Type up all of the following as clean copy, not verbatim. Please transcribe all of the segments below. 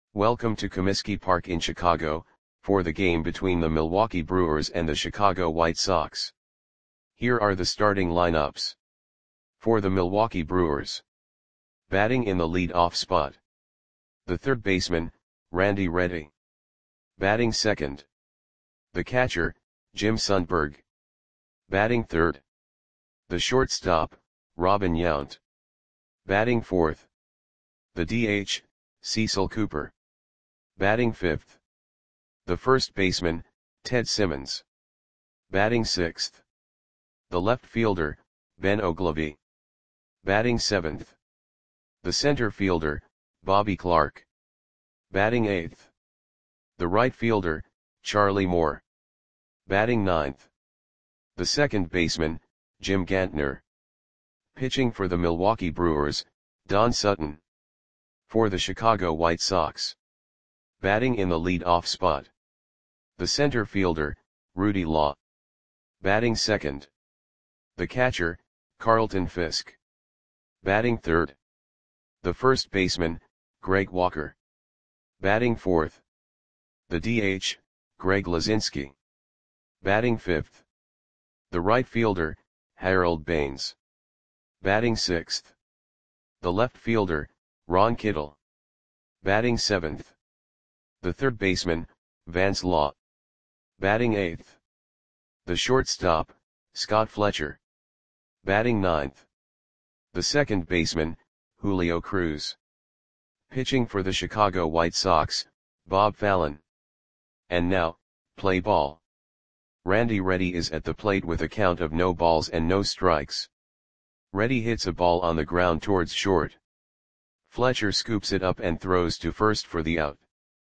Welcome to Comiskey Park in Chicago, for the game between the Milwaukee Brewers and the Chicago White Sox. Here are the starting lineups. For the Milwaukee Brewers. Batting in the lead-off spot. The third baseman, Randy Reddy. Batting second. The catcher, Jim Sundberg. Batting third. The shortstop, Robin Yount. Batting fourth. The DH, Cecil Cooper. Batting fifth. The first baseman, Ted Simmons. Batting sixth. The left fielder, Ben Oglivie. Batting seventh. The center fielder, Bobby Clarke. Batting eighth. The right fielder, Charlie Moore. Batting ninth. The second baseman, Jim Gantner. Pitching for the Milwaukee Brewers, Don Sutton. For the Chicago White Sox. Batting in the lead-off spot. The center fielder, Rudy Law. Batting second. The catcher, Carlton Fisk. Batting third. The first baseman, Greg Walker. Batting fourth. The DH, Greg Luzinski. Batting fifth. The right fielder, Harold Baines. Batting sixth. The left fielder, Ron Kittle. Batting seventh. The third baseman, Vance Law. Batting eighth. The shortstop, Scott Fletcher. Batting ninth. The second baseman, Julio Cruz. Pitching for the Chicago White Sox, Bob Fallon. And now, play ball. Randy Reddy is at the plate with a count of no balls and no strikes. Reddy hits a ball on the ground towards short. Fletcher scoops it up and throws to first for the out.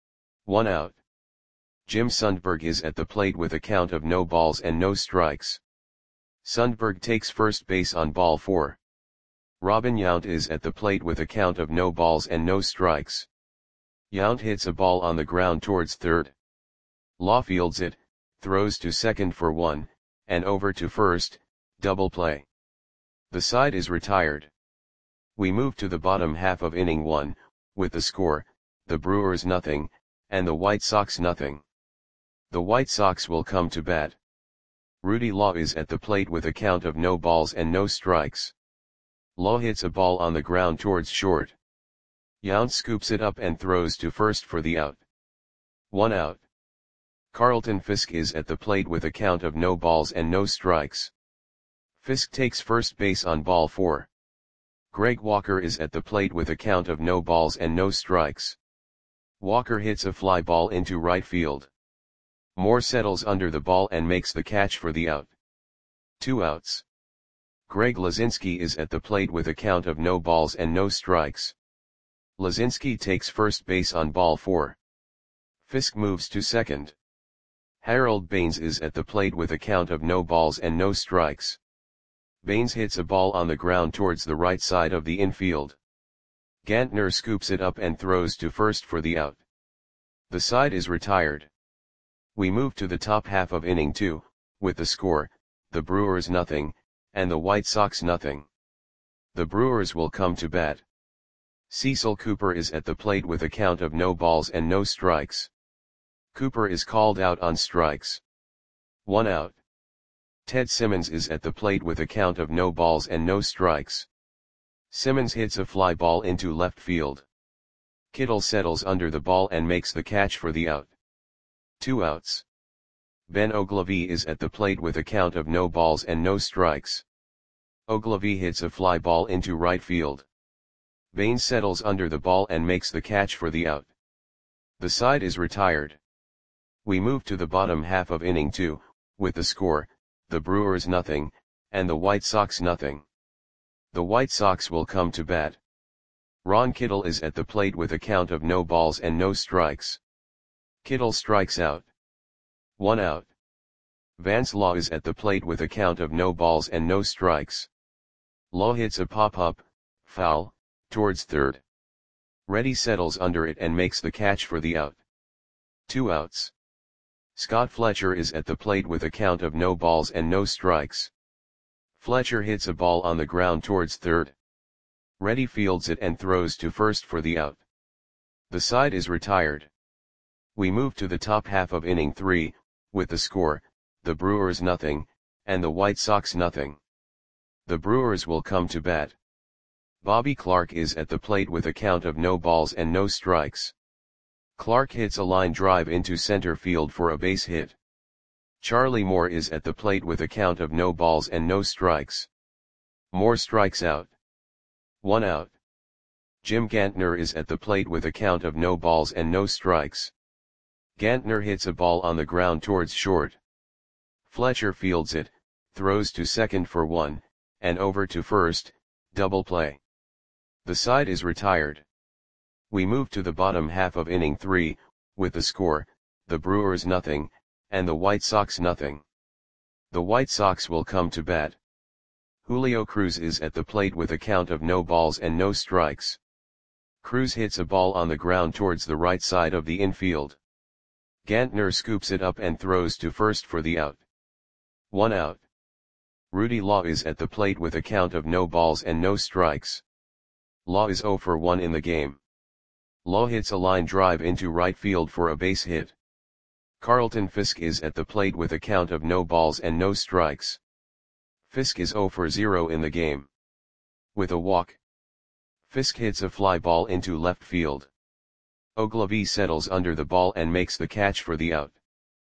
1 out. Jim Sundberg is at the plate with a count of no balls and no strikes. Sundberg takes first base on ball 4. Robin Yount is at the plate with a count of no balls and no strikes. Yount hits a ball on the ground towards third. Law fields it, throws to second for 1, and over to first, double play. The side is retired. We move to the bottom half of inning 1, with the score, the Brewers nothing, and the White Sox nothing. The White Sox will come to bat. Rudy Law is at the plate with a count of no balls and no strikes. Law hits a ball on the ground towards short. Yount scoops it up and throws to first for the out. 1 out. Carlton Fisk is at the plate with a count of no balls and no strikes. Fisk takes first base on ball 4. Greg Walker is at the plate with a count of no balls and no strikes. Walker hits a fly ball into right field. Moore settles under the ball and makes the catch for the out. 2 outs. Greg Luzinski is at the plate with a count of no balls and no strikes. Luzinski takes first base on ball 4. Fisk moves to second. Harold Baines is at the plate with a count of no balls and no strikes. Baines hits a ball on the ground towards the right side of the infield. Gantner scoops it up and throws to first for the out. The side is retired. We move to the top half of inning 2, with the score, the Brewers nothing, and the White Sox nothing. The Brewers will come to bat. Cecil Cooper is at the plate with a count of no balls and no strikes. Cooper is called out on strikes. 1 out. Ted Simmons is at the plate with a count of no balls and no strikes. Simmons hits a fly ball into left field. Kittle settles under the ball and makes the catch for the out. 2 outs. Ben Oglivie is at the plate with a count of no balls and no strikes. Oglivie hits a fly ball into right field. Baines settles under the ball and makes the catch for the out. The side is retired. We move to the bottom half of inning 2, with the score, the Brewers nothing, and the White Sox nothing. The White Sox will come to bat. Ron Kittle is at the plate with a count of no balls and no strikes. Kittle strikes out. 1 out. Vance Law is at the plate with a count of no balls and no strikes. Law hits a pop-up, foul, towards third. Reddy settles under it and makes the catch for the out. 2 outs. Scott Fletcher is at the plate with a count of no balls and no strikes. Fletcher hits a ball on the ground towards third. Reddy fields it and throws to first for the out. The side is retired. We move to the top half of inning 3, with the score, the Brewers nothing, and the White Sox nothing. The Brewers will come to bat. Bobby Clark is at the plate with a count of no balls and no strikes. Clark hits a line drive into center field for a base hit. Charlie Moore is at the plate with a count of no balls and no strikes. Moore strikes out. 1 out. Jim Gantner is at the plate with a count of no balls and no strikes. Gantner hits a ball on the ground towards short. Fletcher fields it, throws to second for 1, and over to first, double play. The side is retired. We move to the bottom half of inning 3, with the score, the Brewers nothing, and the White Sox nothing. The White Sox will come to bat. Julio Cruz is at the plate with a count of no balls and no strikes. Cruz hits a ball on the ground towards the right side of the infield. Gantner scoops it up and throws to first for the out. 1 out. Rudy Law is at the plate with a count of no balls and no strikes. Law is 0 for 1 in the game. Law hits a line drive into right field for a base hit. Carlton Fisk is at the plate with a count of no balls and no strikes. Fisk is 0 for 0 in the game. With a walk, Fisk hits a fly ball into left field. Ogilvie settles under the ball and makes the catch for the out.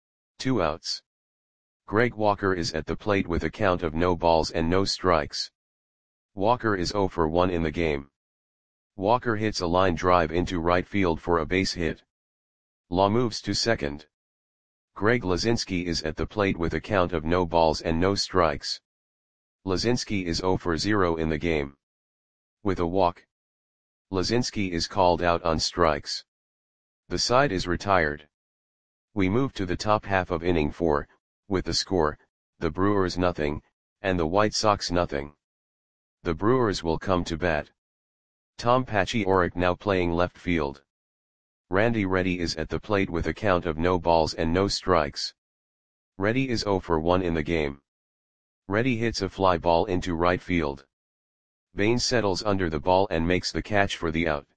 2 outs. Greg Walker is at the plate with a count of no balls and no strikes. Walker is 0 for 1 in the game. Walker hits a line drive into right field for a base hit. Law moves to second. Greg Lazinski is at the plate with a count of no balls and no strikes. Lazinski is 0 for 0 in the game. With a walk, Lazinski is called out on strikes. The side is retired. We move to the top half of inning 4, with the score, the Brewers nothing, and the White Sox nothing. The Brewers will come to bat. Tom Paciorek now playing left field. Randy Reddy is at the plate with a count of no balls and no strikes. Reddy is 0 for 1 in the game. Reddy hits a fly ball into right field. Baines settles under the ball and makes the catch for the out.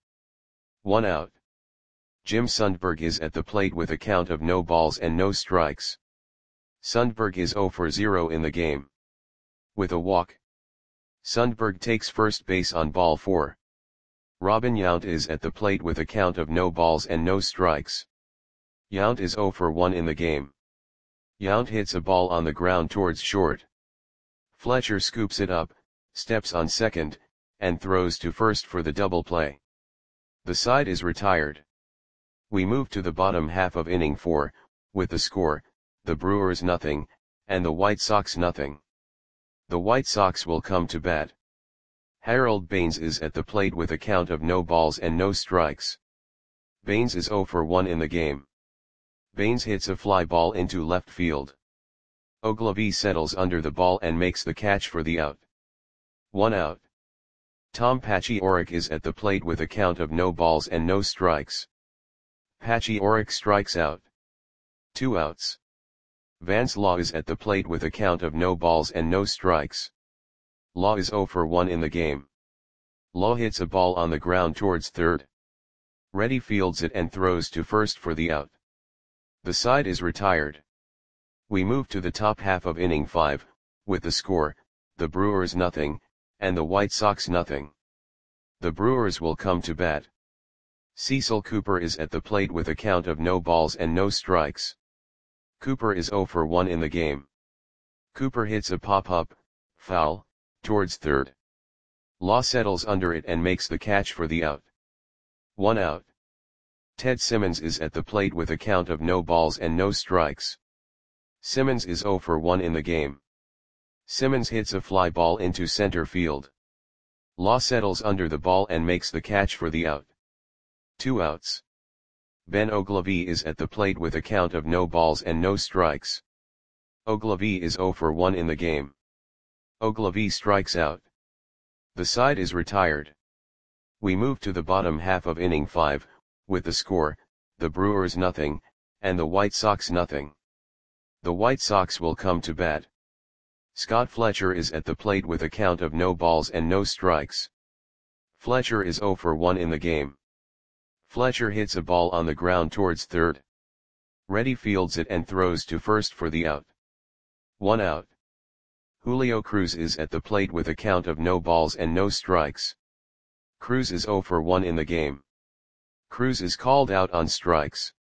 1 out. Jim Sundberg is at the plate with a count of no balls and no strikes. Sundberg is 0 for 0 in the game. With a walk, Sundberg takes first base on ball 4. Robin Yount is at the plate with a count of no balls and no strikes. Yount is 0 for 1 in the game. Yount hits a ball on the ground towards short. Fletcher scoops it up, steps on second, and throws to first for the double play. The side is retired. We move to the bottom half of inning 4, with the score, the Brewers nothing, and the White Sox nothing. The White Sox will come to bat. Harold Baines is at the plate with a count of no balls and no strikes. Baines is 0 for 1 in the game. Baines hits a fly ball into left field. Ogilvie settles under the ball and makes the catch for the out. 1 out. Tom Paciorek is at the plate with a count of no balls and no strikes. Paciorek strikes out. 2 outs. Vance Law is at the plate with a count of no balls and no strikes. Law is 0 for 1 in the game. Law hits a ball on the ground towards third. Reddy fields it and throws to first for the out. The side is retired. We move to the top half of inning 5, with the score, the Brewers nothing, and the White Sox nothing. The Brewers will come to bat. Cecil Cooper is at the plate with a count of no balls and no strikes. Cooper is 0 for 1 in the game. Cooper hits a pop-up, foul, towards third. Law settles under it and makes the catch for the out. 1 out. Ted Simmons is at the plate with a count of no balls and no strikes. Simmons is 0 for 1 in the game. Simmons hits a fly ball into center field. Law settles under the ball and makes the catch for the out. 2 outs. Ben Ogilvie is at the plate with a count of no balls and no strikes. Ogilvie is 0 for 1 in the game. Ogilvie strikes out. The side is retired. We move to the bottom half of inning 5, with the score, the Brewers nothing, and the White Sox nothing. The White Sox will come to bat. Scott Fletcher is at the plate with a count of no balls and no strikes. Fletcher is 0 for 1 in the game. Fletcher hits a ball on the ground towards third. Reddy fields it and throws to first for the out. 1 out. Julio Cruz is at the plate with a count of no balls and no strikes. Cruz is 0 for 1 in the game. Cruz is called out on strikes.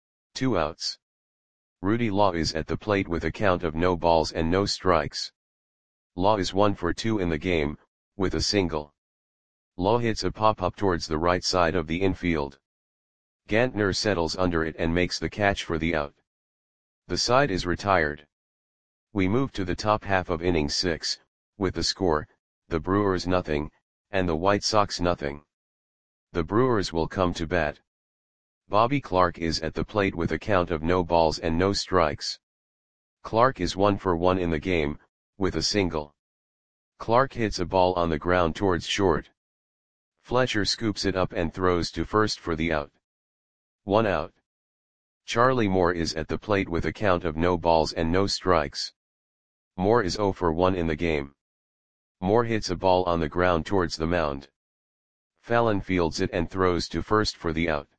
2 outs. Rudy Law is at the plate with a count of no balls and no strikes. Law is 1 for 2 in the game, with a single. Law hits a pop-up towards the right side of the infield. Gantner settles under it and makes the catch for the out. The side is retired. We move to the top half of inning 6, with the score, the Brewers 0, and the White Sox 0. The Brewers will come to bat. Bobby Clark is at the plate with a count of no balls and no strikes. Clark is 1 for 1 in the game, with a single. Clark hits a ball on the ground towards short. Fletcher scoops it up and throws to first for the out. 1 out. Charlie Moore is at the plate with a count of no balls and no strikes. Moore is 0 for 1 in the game. Moore hits a ball on the ground towards the mound. Fallon fields it and throws to first for the out.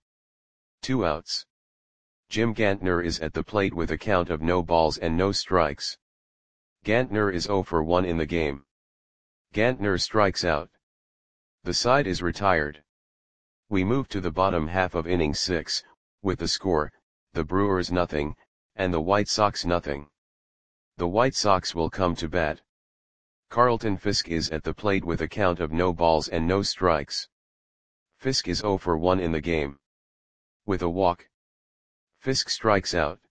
2 outs. Jim Gantner is at the plate with a count of no balls and no strikes. Gantner is 0 for 1 in the game. Gantner strikes out. The side is retired. We move to the bottom half of inning 6, with the score, the Brewers 0, and the White Sox 0. The White Sox will come to bat. Carlton Fisk is at the plate with a count of no balls and no strikes. Fisk is 0 for 1 in the game. With a walk. Fisk strikes out.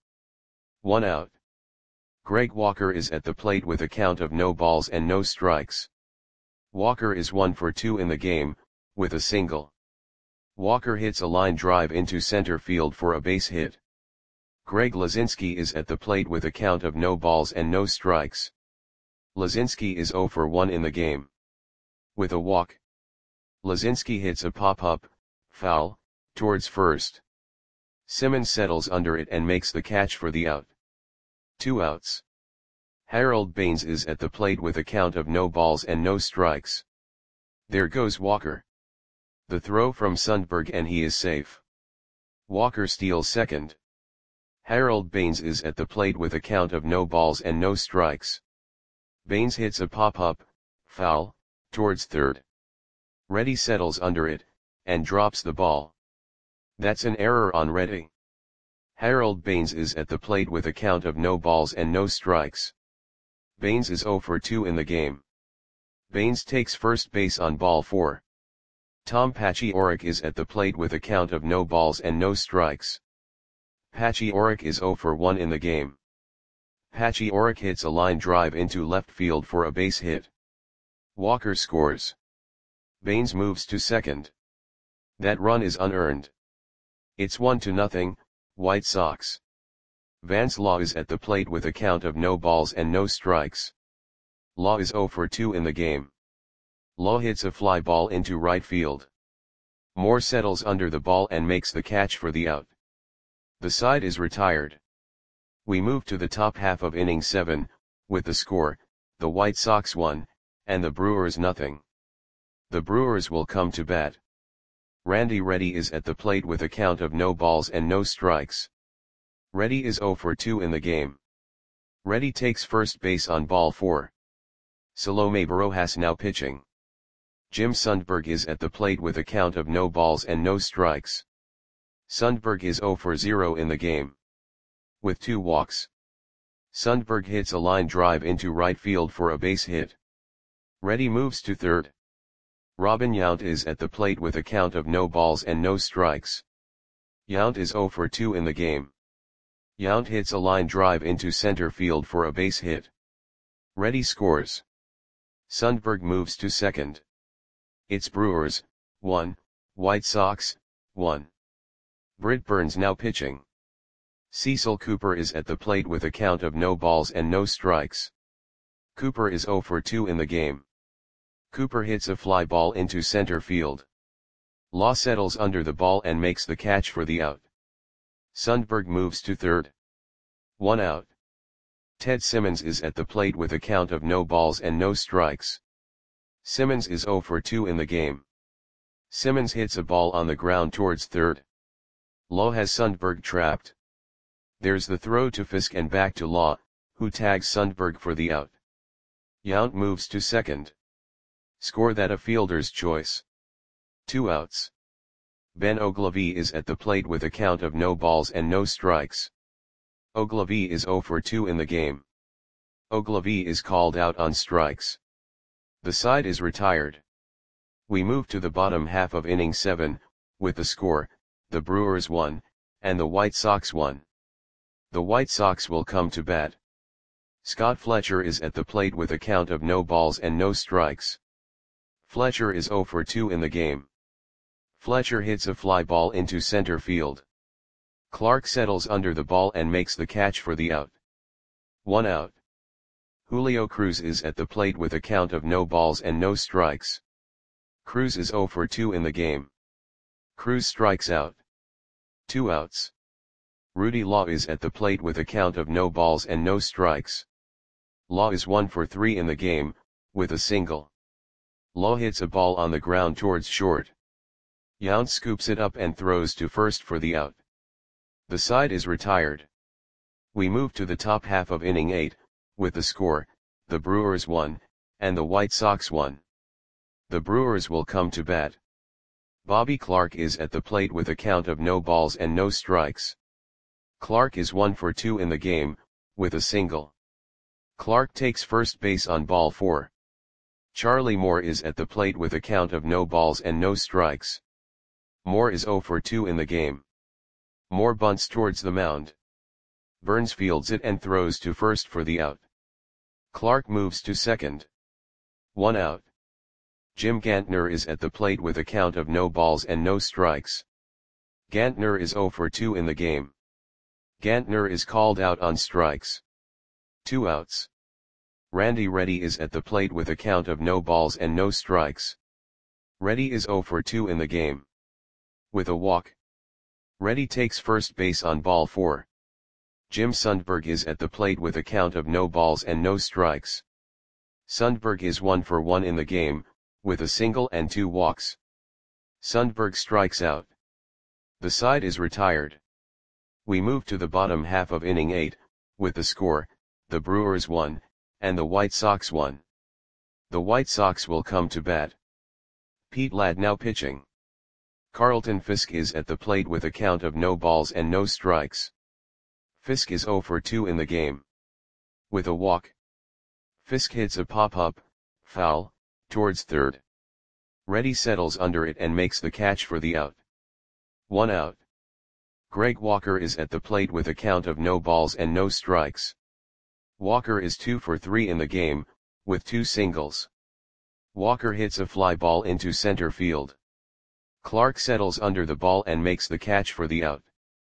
1 out. Greg Walker is at the plate with a count of no balls and no strikes. Walker is 1 for 2 in the game, with a single. Walker hits a line drive into center field for a base hit. Greg Lazinski is at the plate with a count of no balls and no strikes. Lazinski is 0 for 1 in the game. With a walk. Lazinski hits a pop-up, foul, towards first. Simmons settles under it and makes the catch for the out. 2 outs. Harold Baines is at the plate with a count of no balls and no strikes. There goes Walker. The throw from Sundberg and he is safe. Walker steals second. Harold Baines is at the plate with a count of no balls and no strikes. Baines hits a pop-up, foul, towards third. Reddy settles under it, and drops the ball. That's an error on Reddy. Harold Baines is at the plate with a count of no balls and no strikes. Baines is 0 for 2 in the game. Baines takes first base on ball 4. Tom Paciorek is at the plate with a count of no balls and no strikes. Paciorek is 0 for 1 in the game. Paciorek hits a line drive into left field for a base hit. Walker scores. Baines moves to second. That run is unearned. It's 1-0, White Sox. Vance Law is at the plate with a count of no balls and no strikes. Law is 0 for 2 in the game. Law hits a fly ball into right field. Moore settles under the ball and makes the catch for the out. The side is retired. We move to the top half of inning 7, with the score, the White Sox 1, and the Brewers 0. The Brewers will come to bat. Randy Reddy is at the plate with a count of no balls and no strikes. Reddy is 0 for 2 in the game. Reddy takes first base on ball 4. Salome Barojas now pitching. Jim Sundberg is at the plate with a count of no balls and no strikes. Sundberg is 0 for 0 in the game. With 2 walks. Sundberg hits a line drive into right field for a base hit. Reddy moves to third. Robin Yount is at the plate with a count of no balls and no strikes. Yount is 0 for 2 in the game. Yount hits a line drive into center field for a base hit. Reddy scores. Sundberg moves to second. It's Brewers, 1, White Sox, 1. Britt Burns now pitching. Cecil Cooper is at the plate with a count of no balls and no strikes. Cooper is 0 for 2 in the game. Cooper hits a fly ball into center field. Law settles under the ball and makes the catch for the out. Sundberg moves to third. 1 out. Ted Simmons is at the plate with a count of no balls and no strikes. Simmons is 0 for 2 in the game. Simmons hits a ball on the ground towards third. Law has Sundberg trapped. There's the throw to Fisk and back to Law, who tags Sundberg for the out. Yount moves to second. Score that a fielder's choice. 2 outs. Ben Ogilvy is at the plate with a count of no balls and no strikes. Ogilvy is 0 for 2 in the game. Ogilvy is called out on strikes. The side is retired. We move to the bottom half of inning 7, with the score, the Brewers 1, and the White Sox 1. The White Sox will come to bat. Scott Fletcher is at the plate with a count of no balls and no strikes. Fletcher is 0 for 2 in the game. Fletcher hits a fly ball into center field. Clark settles under the ball and makes the catch for the out. 1 out. Julio Cruz is at the plate with a count of no balls and no strikes. Cruz is 0 for 2 in the game. Cruz strikes out. 2 outs. Rudy Law is at the plate with a count of no balls and no strikes. Law is 1 for 3 in the game, with a single. Law hits a ball on the ground towards short. Yount scoops it up and throws to first for the out. The side is retired. We move to the top half of inning 8, with the score, the Brewers 1, and the White Sox 1. The Brewers will come to bat. Bobby Clark is at the plate with a count of no balls and no strikes. Clark is 1 for 2 in the game, with a single. Clark takes first base on ball 4. Charlie Moore is at the plate with a count of no balls and no strikes. Moore is 0 for 2 in the game. Moore bunts towards the mound. Burns fields it and throws to first for the out. Clark moves to second. 1 out. Jim Gantner is at the plate with a count of no balls and no strikes. Gantner is 0 for 2 in the game. Gantner is called out on strikes. 2 outs. Randy Reddy is at the plate with a count of no balls and no strikes. Reddy is 0 for 2 in the game. With a walk. Reddy takes first base on ball 4. Jim Sundberg is at the plate with a count of no balls and no strikes. Sundberg is 1 for 1 in the game, with a single and 2 walks. Sundberg strikes out. The side is retired. We move to the bottom half of inning 8, with the score, the Brewers 1, and the White Sox 1. The White Sox will come to bat. Pete Ladd now pitching. Carlton Fisk is at the plate with a count of no balls and no strikes. Fisk is 0 for 2 in the game. With a walk. Fisk hits a pop-up, foul, towards third. Reddy settles under it and makes the catch for the out. 1 out. Greg Walker is at the plate with a count of no balls and no strikes. Walker is 2 for 3 in the game, with 2 singles. Walker hits a fly ball into center field. Clark settles under the ball and makes the catch for the out.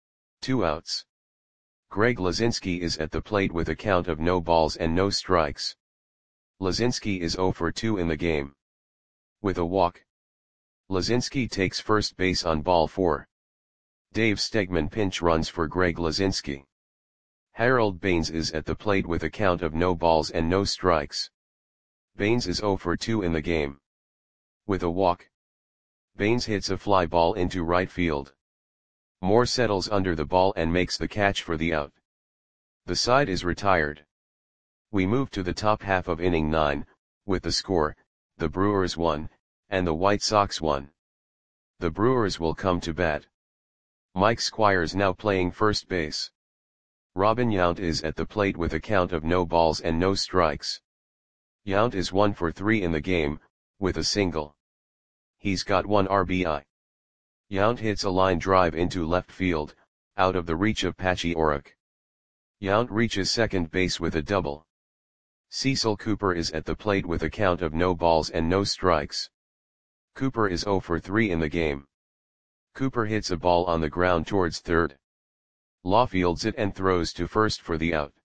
2 outs. Greg Lazinski is at the plate with a count of no balls and no strikes. Lazinski is 0 for 2 in the game. With a walk. Lazinski takes first base on ball 4. Dave Stegman pinch runs for Greg Lazinski. Harold Baines is at the plate with a count of no balls and no strikes. Baines is 0 for 2 in the game. With a walk. Baines hits a fly ball into right field. Moore settles under the ball and makes the catch for the out. The side is retired. We move to the top half of inning 9, with the score, the Brewers 1, and the White Sox 1. The Brewers will come to bat. Mike Squires now playing first base. Robin Yount is at the plate with a count of no balls and no strikes. Yount is 1 for 3 in the game, with a single. He's got 1 RBI. Yount hits a line drive into left field, out of the reach of Patchy Orrock. Yount reaches second base with a double. Cecil Cooper is at the plate with a count of no balls and no strikes. Cooper is 0 for 3 in the game. Cooper hits a ball on the ground towards third. Law fields it and throws to first for the out.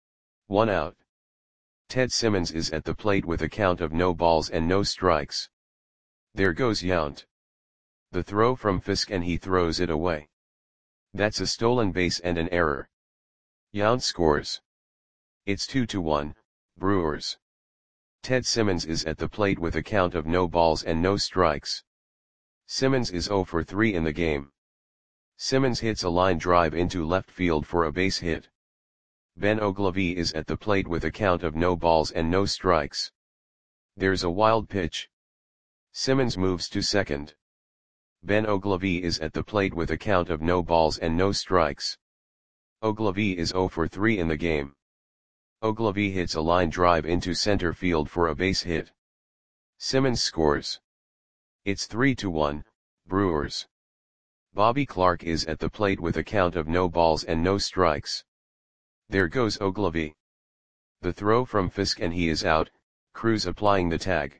1 out. Ted Simmons is at the plate with a count of no balls and no strikes. There goes Yount. The throw from Fisk and he throws it away. That's a stolen base and an error. Yount scores. It's 2-1, Brewers. Ted Simmons is at the plate with a count of no balls and no strikes. Simmons is 0 for 3 in the game. Simmons hits a line drive into left field for a base hit. Ben Oglivie is at the plate with a count of no balls and no strikes. There's a wild pitch. Simmons moves to second. Ben Oglivie is at the plate with a count of no balls and no strikes. Oglivie is 0 for 3 in the game. Oglivie hits a line drive into center field for a base hit. Simmons scores. It's 3-1, Brewers. Bobby Clark is at the plate with a count of no balls and no strikes. There goes Oglivie. The throw from Fisk and he is out, Cruz applying the tag.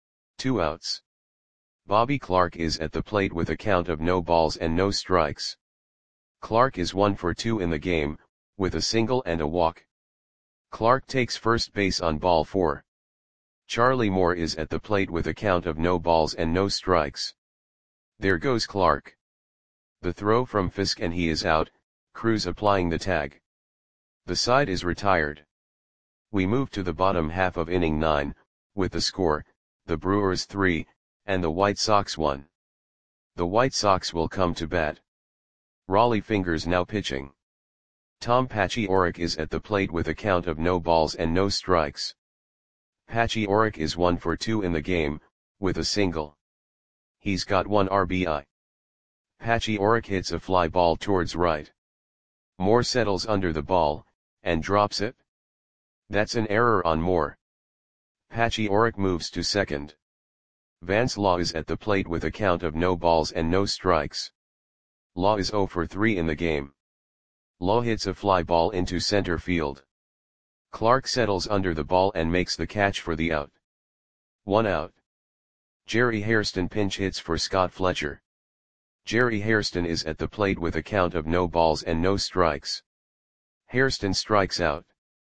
2 outs. Bobby Clark is at the plate with a count of no balls and no strikes. Clark is 1 for 2 in the game, with a single and a walk. Clark takes first base on ball 4. Charlie Moore is at the plate with a count of no balls and no strikes. There goes Clark. The throw from Fisk and he is out, Cruz applying the tag. The side is retired. We move to the bottom half of inning 9, with the score, the Brewers 3, and the White Sox 1. The White Sox will come to bat. Rollie Fingers now pitching. Tom Paciorek is at the plate with a count of no balls and no strikes. Paciorek is 1 for 2 in the game, with a single. He's got 1 RBI. Paciorek hits a fly ball towards right. Moore settles under the ball, and drops it. That's an error on Moore. Paciorek moves to second. Vance Law is at the plate with a count of no balls and no strikes. Law is 0 for 3 in the game. Law hits a fly ball into center field. Clark settles under the ball and makes the catch for the out. 1 out. Jerry Hairston pinch hits for Scott Fletcher. Jerry Hairston is at the plate with a count of no balls and no strikes. Hairston strikes out.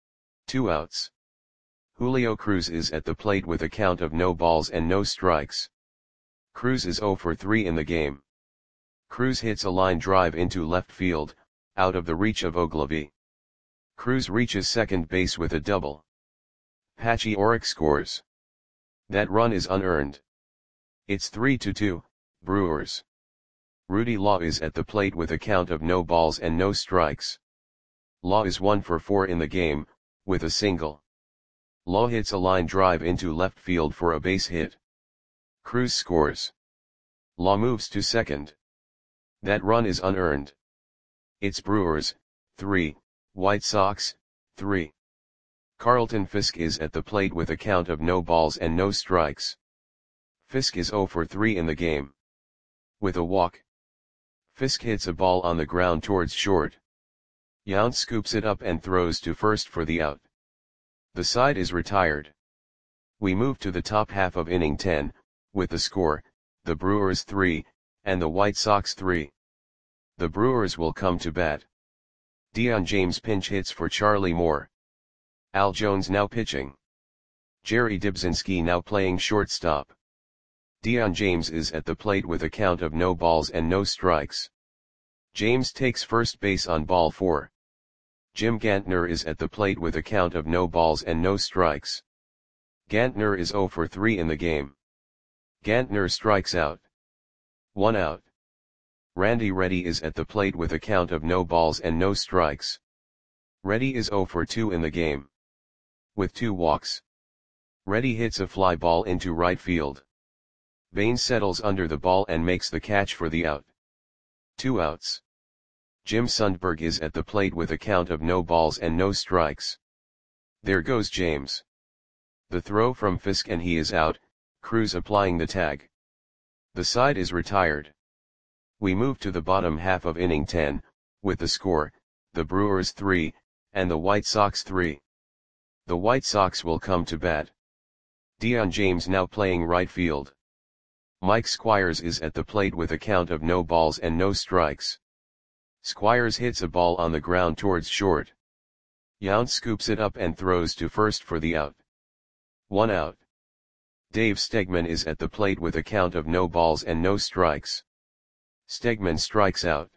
2 outs. Julio Cruz is at the plate with a count of no balls and no strikes. Cruz is 0 for 3 in the game. Cruz hits a line drive into left field, out of the reach of Oglivie. Cruz reaches second base with a double. Paciorek scores. That run is unearned. It's 3-2, Brewers. Rudy Law is at the plate with a count of no balls and no strikes. Law is 1 for 4 in the game, with a single. Law hits a line drive into left field for a base hit. Cruz scores. Law moves to second. That run is unearned. It's Brewers, 3, White Sox, 3. Carlton Fisk is at the plate with a count of no balls and no strikes. Fisk is 0 for 3 in the game. With a walk. Fisk hits a ball on the ground towards short. Yount scoops it up and throws to first for the out. The side is retired. We move to the top half of inning 10, with the score, the Brewers 3, and the White Sox 3. The Brewers will come to bat. Dion James pinch hits for Charlie Moore. Al Jones now pitching. Jerry Dibzinski now playing shortstop. Dion James is at the plate with a count of no balls and no strikes. James takes first base on ball 4. Jim Gantner is at the plate with a count of no balls and no strikes. Gantner is 0 for 3 in the game. Gantner strikes out. 1 out. Randy Reddy is at the plate with a count of no balls and no strikes. Reddy is 0 for 2 in the game. With 2 walks. Reddy hits a fly ball into right field. Baines settles under the ball and makes the catch for the out. 2 outs. Jim Sundberg is at the plate with a count of no balls and no strikes. There goes James. The throw from Fisk and he is out, Cruz applying the tag. The side is retired. We move to the bottom half of inning 10, with the score, the Brewers 3, and the White Sox 3. The White Sox will come to bat. Dion James now playing right field. Mike Squires is at the plate with a count of no balls and no strikes. Squires hits a ball on the ground towards short. Yount scoops it up and throws to first for the out. 1 out. Dave Stegman is at the plate with a count of no balls and no strikes. Stegman strikes out.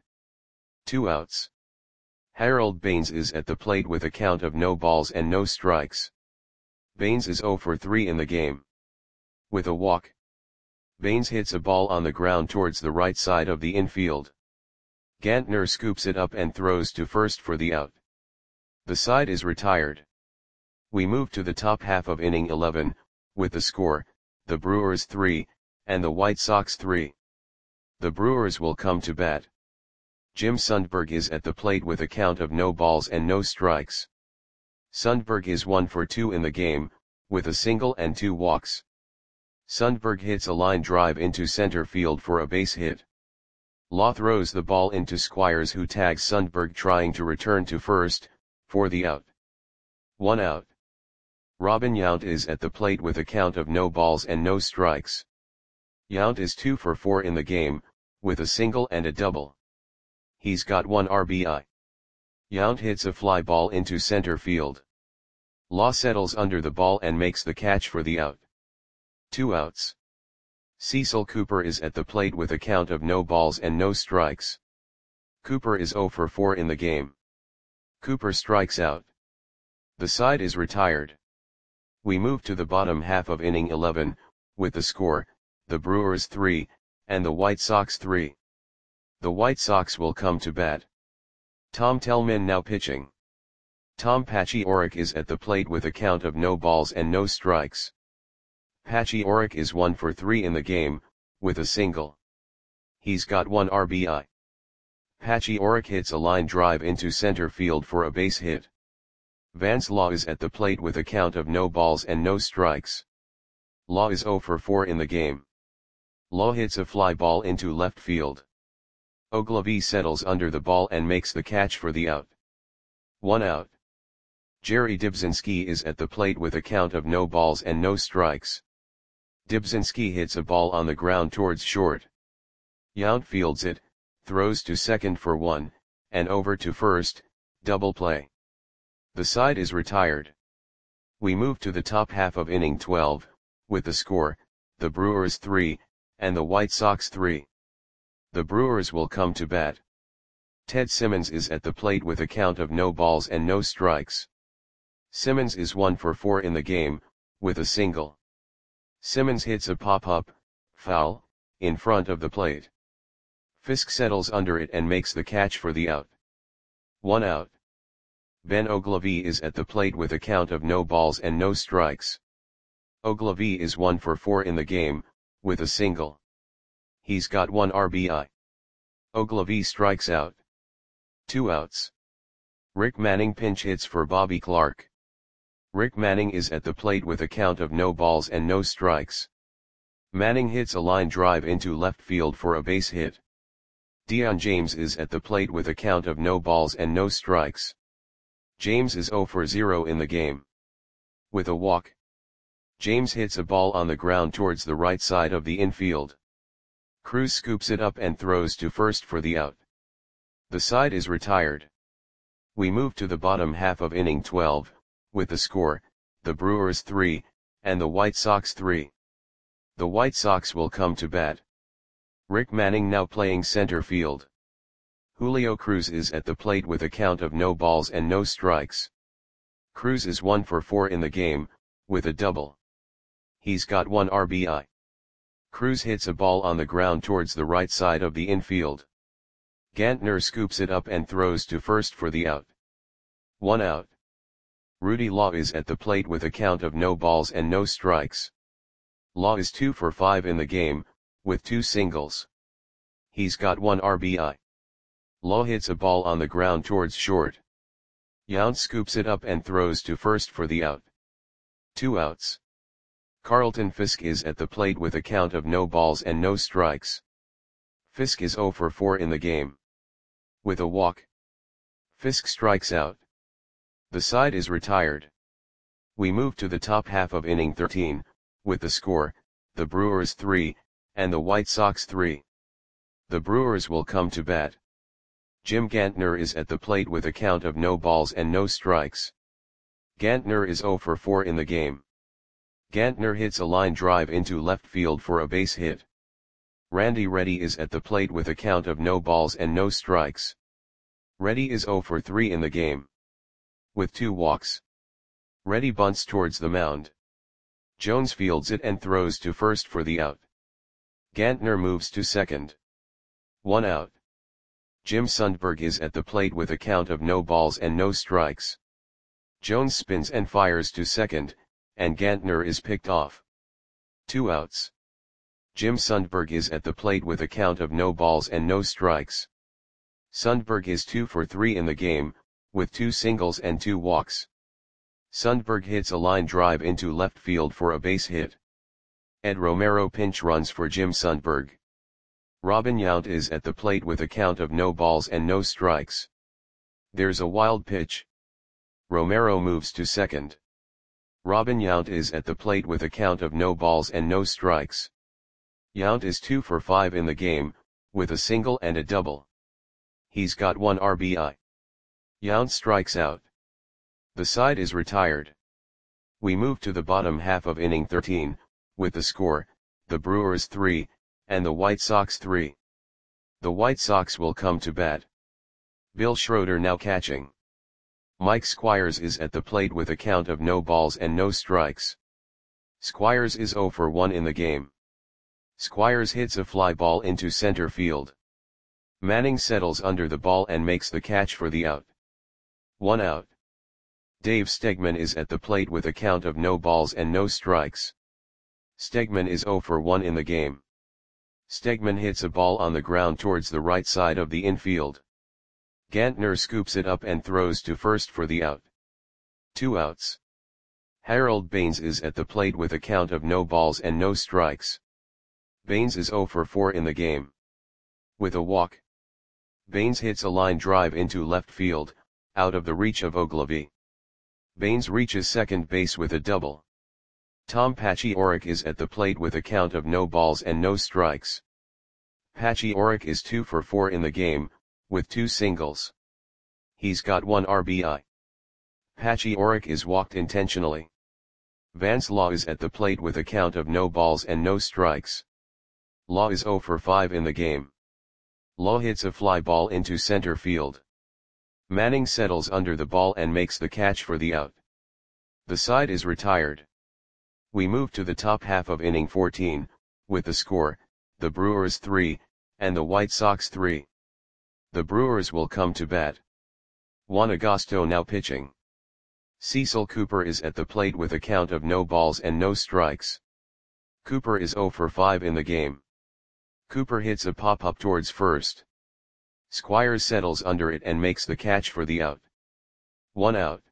2 outs. Harold Baines is at the plate with a count of no balls and no strikes. Baines is 0 for 3 in the game. With a walk. Baines hits a ball on the ground towards the right side of the infield. Gantner scoops it up and throws to first for the out. The side is retired. We move to the top half of inning 11, with the score, the Brewers 3, and the White Sox 3. The Brewers will come to bat. Jim Sundberg is at the plate with a count of no balls and no strikes. Sundberg is 1 for 2 in the game, with a single and 2 walks. Sundberg hits a line drive into center field for a base hit. Law throws the ball into Squires, who tags Sundberg trying to return to first, for the out. 1 out. Robin Yount is at the plate with a count of no balls and no strikes. Yount is 2 for 4 in the game, with a single and a double. He's got 1 RBI. Yount hits a fly ball into center field. Law settles under the ball and makes the catch for the out. 2 outs. Cecil Cooper is at the plate with a count of no balls and no strikes. Cooper is 0 for 4 in the game. Cooper strikes out. The side is retired. We move to the bottom half of inning 11, with the score, the Brewers 3, and the White Sox 3. The White Sox will come to bat. Tom Tellman now pitching. Tom Paciorek is at the plate with a count of no balls and no strikes. Paciorek is 1 for 3 in the game, with a single. He's got 1 RBI. Paciorek hits a line drive into center field for a base hit. Vance Law is at the plate with a count of no balls and no strikes. Law is 0 for 4 in the game. Law hits a fly ball into left field. Ogilvie settles under the ball and makes the catch for the out. 1 out. Jerry Dibzinski is at the plate with a count of no balls and no strikes. Dibzinski hits a ball on the ground towards short. Yount fields it, throws to second for 1, and over to first, double play. The side is retired. We move to the top half of inning 12, with the score, the Brewers 3, and the White Sox 3. The Brewers will come to bat. Ted Simmons is at the plate with a count of no balls and no strikes. Simmons is 1 for 4 in the game, with a single. Simmons hits a pop-up, foul, in front of the plate. Fisk settles under it and makes the catch for the out. 1 out. Ben Ogilvie is at the plate with a count of no balls and no strikes. Ogilvie is 1 for 4 in the game, with a single. He's got 1 RBI. Ogilvie strikes out. 2 outs. Rick Manning pinch hits for Bobby Clark. Rick Manning is at the plate with a count of no balls and no strikes. Manning hits a line drive into left field for a base hit. Dion James is at the plate with a count of no balls and no strikes. James is 0 for 0 in the game. With a walk. James hits a ball on the ground towards the right side of the infield. Cruz scoops it up and throws to first for the out. The side is retired. We move to the bottom half of inning 12, with the score, the Brewers 3, and the White Sox 3. The White Sox will come to bat. Rick Manning now playing center field. Julio Cruz is at the plate with a count of no balls and no strikes. Cruz is 1 for 4 in the game, with a double. He's got 1 RBI. Cruz hits a ball on the ground towards the right side of the infield. Gantner scoops it up and throws to first for the out. 1 out. Rudy Law is at the plate with a count of no balls and no strikes. Law is 2 for 5 in the game, with 2 singles. He's got 1 RBI. Law hits a ball on the ground towards short. Yount scoops it up and throws to first for the out. 2 outs. Carlton Fisk is at the plate with a count of no balls and no strikes. Fisk is 0 for 4 in the game. With a walk. Fisk strikes out. The side is retired. We move to the top half of inning 13, with the score, the Brewers 3, and the White Sox 3. The Brewers will come to bat. Jim Gantner is at the plate with a count of no balls and no strikes. Gantner is 0 for 4 in the game. Gantner hits a line drive into left field for a base hit. Randy Reddy is at the plate with a count of no balls and no strikes. Reddy is 0 for 3 in the game. With 2 walks. Reddy bunts towards the mound. Jones fields it and throws to first for the out. Gantner moves to second. 1 out. Jim Sundberg is at the plate with a count of no balls and no strikes. Jones spins and fires to second, and Gantner is picked off. 2 outs. Jim Sundberg is at the plate with a count of no balls and no strikes. Sundberg is 2 for 3 in the game, with 2 singles and 2 walks. Sundberg hits a line drive into left field for a base hit. Ed Romero pinch runs for Jim Sundberg. Robin Yount is at the plate with a count of no balls and no strikes. There's a wild pitch. Romero moves to second. Robin Yount is at the plate with a count of no balls and no strikes. Yount is 2 for 5 in the game, with a single and a double. He's got 1 RBI. Yount strikes out. The side is retired. We move to the bottom half of inning 13, with the score, the Brewers 3, and the White Sox 3. The White Sox will come to bat. Bill Schroeder now catching. Mike Squires is at the plate with a count of no balls and no strikes. Squires is 0 for 1 in the game. Squires hits a fly ball into center field. Manning settles under the ball and makes the catch for the out. 1 out. Dave Stegman is at the plate with a count of no balls and no strikes. Stegman is 0 for 1 in the game. Stegman hits a ball on the ground towards the right side of the infield. Gantner scoops it up and throws to first for the out. 2 outs. Harold Baines is at the plate with a count of no balls and no strikes. Baines is 0 for 4 in the game. With a walk. Baines hits a line drive into left field, out of the reach of Ogilvy. Baines reaches second base with a double. Tom Paciorek is at the plate with a count of no balls and no strikes. Paciorek is 2 for 4 in the game, with 2 singles. He's got 1 RBI. Paciorek is walked intentionally. Vance Law is at the plate with a count of no balls and no strikes. Law is 0 for 5 in the game. Law hits a fly ball into center field. Manning settles under the ball and makes the catch for the out. The side is retired. We move to the top half of inning 14, with the score, the Brewers 3, and the White Sox 3. The Brewers will come to bat. Juan Agosto now pitching. Cecil Cooper is at the plate with a count of no balls and no strikes. Cooper is 0 for 5 in the game. Cooper hits a pop-up towards first. Squires settles under it and makes the catch for the out. 1 out.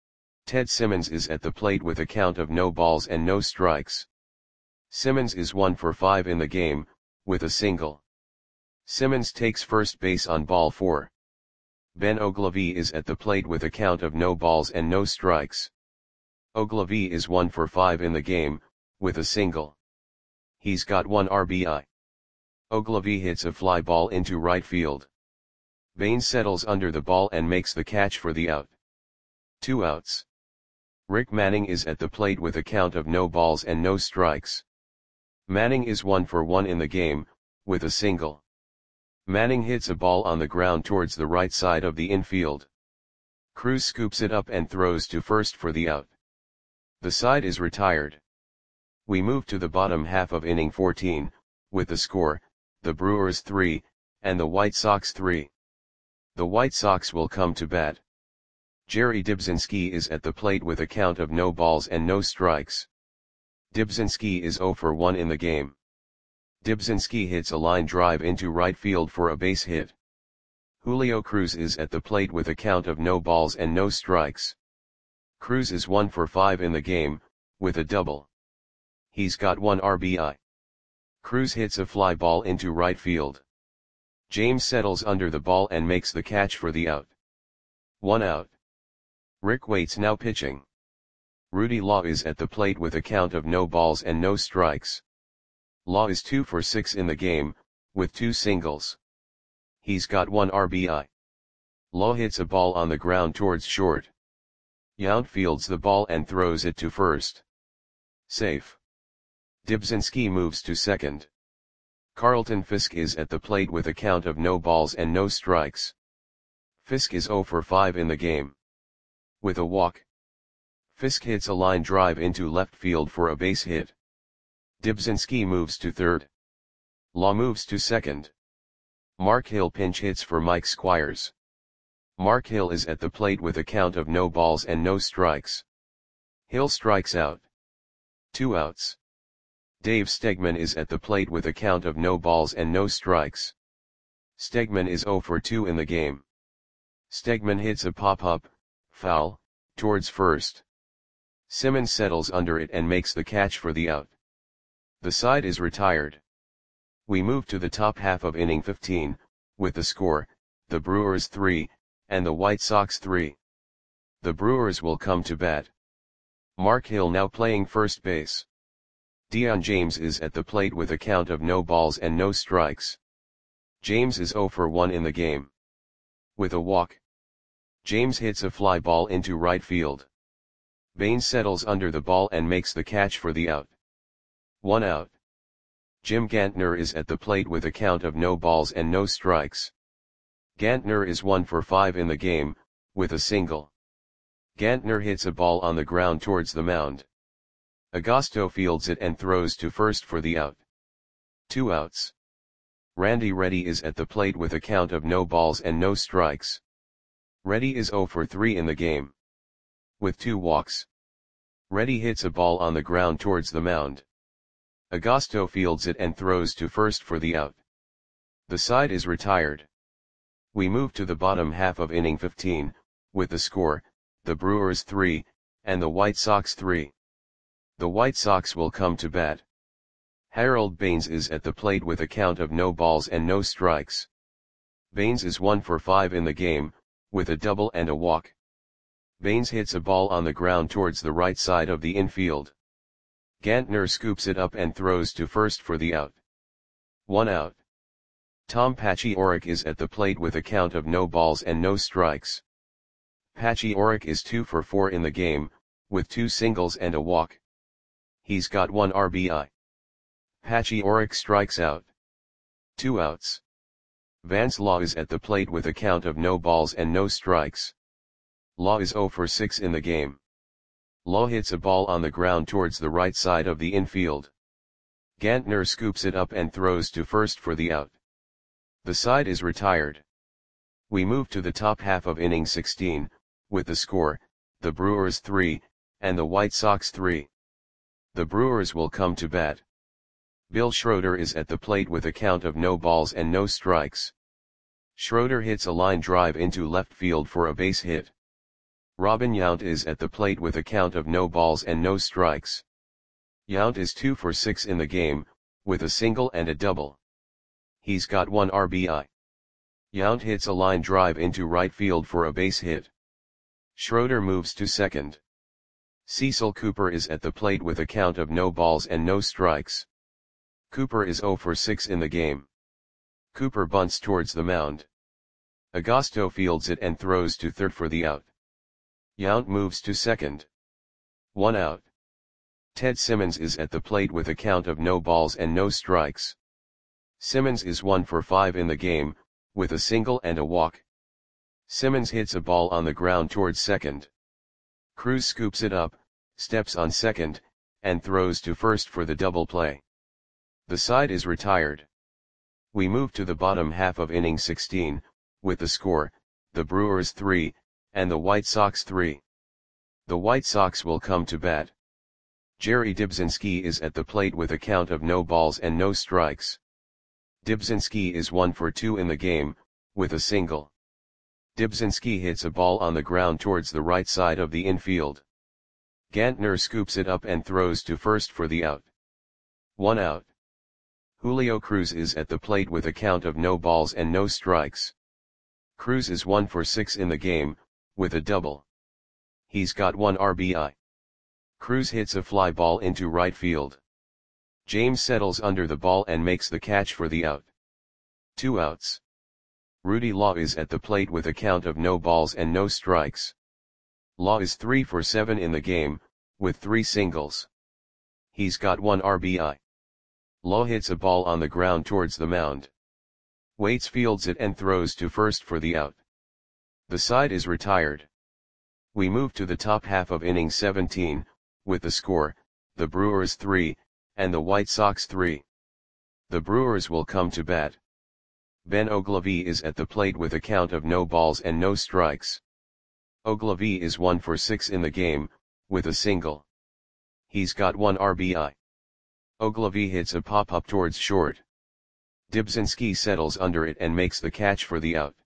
Ted Simmons is at the plate with a count of no balls and no strikes. Simmons is 1 for 5 in the game, with a single. Simmons takes first base on ball 4. Ben Ogilvy is at the plate with a count of no balls and no strikes. Ogilvy is 1 for 5 in the game, with a single. He's got 1 RBI. Ogilvy hits a fly ball into right field. Baines settles under the ball and makes the catch for the out. 2 outs. Rick Manning is at the plate with a count of no balls and no strikes. Manning is 1 for 1 in the game, with a single. Manning hits a ball on the ground towards the right side of the infield. Cruz scoops it up and throws to first for the out. The side is retired. We move to the bottom half of inning 14, with the score, the Brewers 3, and the White Sox 3. The White Sox will come to bat. Jerry Dybzinski is at the plate with a count of no balls and no strikes. Dybzinski is 0 for 1 in the game. Dybzinski hits a line drive into right field for a base hit. Julio Cruz is at the plate with a count of no balls and no strikes. Cruz is 1 for 5 in the game, with a double. He's got 1 RBI. Cruz hits a fly ball into right field. James settles under the ball and makes the catch for the out. 1 out. Rick Waits now pitching. Rudy Law is at the plate with a count of no balls and no strikes. Law is 2 for 6 in the game, with 2 singles. He's got 1 RBI. Law hits a ball on the ground towards short. Yount fields the ball and throws it to first. Safe. Dybzinski moves to second. Carlton Fisk is at the plate with a count of no balls and no strikes. Fisk is 0 for 5 in the game. With a walk. Fisk hits a line drive into left field for a base hit. Dybzinski moves to third. Law moves to second. Mark Hill pinch hits for Mike Squires. Mark Hill is at the plate with a count of no balls and no strikes. Hill strikes out. 2 outs. Dave Stegman is at the plate with a count of no balls and no strikes. Stegman is 0 for 2 in the game. Stegman hits a pop-up, foul, towards first. Simmons settles under it and makes the catch for the out. The side is retired. We move to the top half of inning 15, with the score, the Brewers 3, and the White Sox 3. The Brewers will come to bat. Mark Hill now playing first base. Dion James is at the plate with a count of no balls and no strikes. James is 0 for 1 in the game. With a walk, James hits a fly ball into right field. Baines settles under the ball and makes the catch for the out. 1 out. Jim Gantner is at the plate with a count of no balls and no strikes. Gantner is 1 for 5 in the game, with a single. Gantner hits a ball on the ground towards the mound. Agosto fields it and throws to first for the out. 2 outs. Randy Reddy is at the plate with a count of no balls and no strikes. Reddy is 0 for 3 in the game. With 2 walks, Reddy hits a ball on the ground towards the mound. Agosto fields it and throws to first for the out. The side is retired. We move to the bottom half of inning 15, with the score, the Brewers 3, and the White Sox 3. The White Sox will come to bat. Harold Baines is at the plate with a count of no balls and no strikes. Baines is 1 for 5 in the game, with a double and a walk. Baines hits a ball on the ground towards the right side of the infield. Gantner scoops it up and throws to first for the out. 1 out. Tom Pachiorek is at the plate with a count of no balls and no strikes. Pachiorek is 2 for 4 in the game, with 2 singles and a walk. He's got 1 RBI. Pachiorek strikes out. 2 outs. Vance Law is at the plate with a count of no balls and no strikes. Law is 0 for 6 in the game. Law hits a ball on the ground towards the right side of the infield. Gantner scoops it up and throws to first for the out. The side is retired. We move to the top half of inning 16, with the score, the Brewers 3, and the White Sox 3. The Brewers will come to bat. Bill Schroeder is at the plate with a count of no balls and no strikes. Schroeder hits a line drive into left field for a base hit. Robin Yount is at the plate with a count of no balls and no strikes. Yount is 2 for 6 in the game, with a single and a double. He's got 1 RBI. Yount hits a line drive into right field for a base hit. Schroeder moves to second. Cecil Cooper is at the plate with a count of no balls and no strikes. Cooper is 0 for 6 in the game. Cooper bunts towards the mound. Agosto fields it and throws to third for the out. Yount moves to second. 1 out. Ted Simmons is at the plate with a count of no balls and no strikes. Simmons is 1 for 5 in the game, with a single and a walk. Simmons hits a ball on the ground towards second. Cruz scoops it up, steps on second, and throws to first for the double play. The side is retired. We move to the bottom half of inning 16, with the score, the Brewers 3, and the White Sox 3. The White Sox will come to bat. Jerry Dybzinski is at the plate with a count of no balls and no strikes. Dybzinski is 1 for 2 in the game, with a single. Dybzinski hits a ball on the ground towards the right side of the infield. Gantner scoops it up and throws to first for the out. 1 out. Julio Cruz is at the plate with a count of no balls and no strikes. Cruz is 1 for 6 in the game, with a double. He's got 1 RBI. Cruz hits a fly ball into right field. James settles under the ball and makes the catch for the out. 2 outs. Rudy Law is at the plate with a count of no balls and no strikes. Law is 3 for 7 in the game, with 3 singles. He's got 1 RBI. Law hits a ball on the ground towards the mound. Waits fields it and throws to first for the out. The side is retired. We move to the top half of inning 17, with the score, the Brewers 3, and the White Sox 3. The Brewers will come to bat. Ben Ogilvy is at the plate with a count of no balls and no strikes. Ogilvy is 1 for 6 in the game, with a single. He's got 1 RBI. Ogilvy hits a pop-up towards short. Dibzinski settles under it and makes the catch for the out.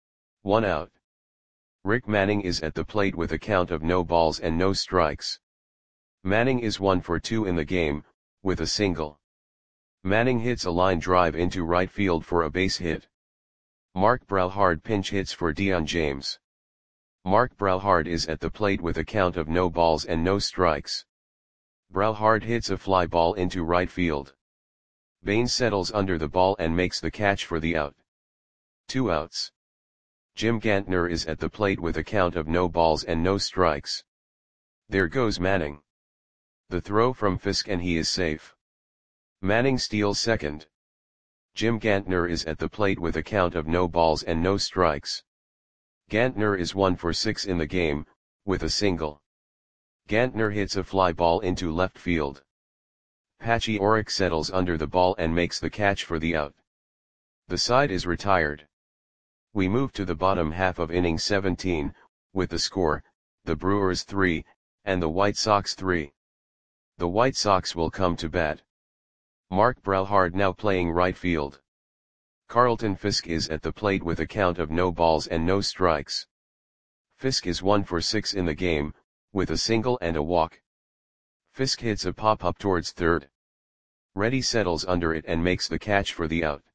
1 out. Rick Manning is at the plate with a count of no balls and no strikes. Manning is 1 for 2 in the game, with a single. Manning hits a line drive into right field for a base hit. Mark Brauhard pinch hits for Dion James. Mark Brauhard is at the plate with a count of no balls and no strikes. Brauhard hits a fly ball into right field. Baines settles under the ball and makes the catch for the out. 2 outs. Jim Gantner is at the plate with a count of no balls and no strikes. There goes Manning. The throw from Fisk and he is safe. Manning steals second. Jim Gantner is at the plate with a count of no balls and no strikes. Gantner is 1 for 6 in the game, with a single. Gantner hits a fly ball into left field. Patchy Orrick settles under the ball and makes the catch for the out. The side is retired. We move to the bottom half of inning 17, with the score, the Brewers 3, and the White Sox 3. The White Sox will come to bat. Mark Brauhard now playing right field. Carlton Fisk is at the plate with a count of no balls and no strikes. Fisk is 1 for 6 in the game, with a single and a walk. Fisk hits a pop-up towards third. Reddy settles under it and makes the catch for the out.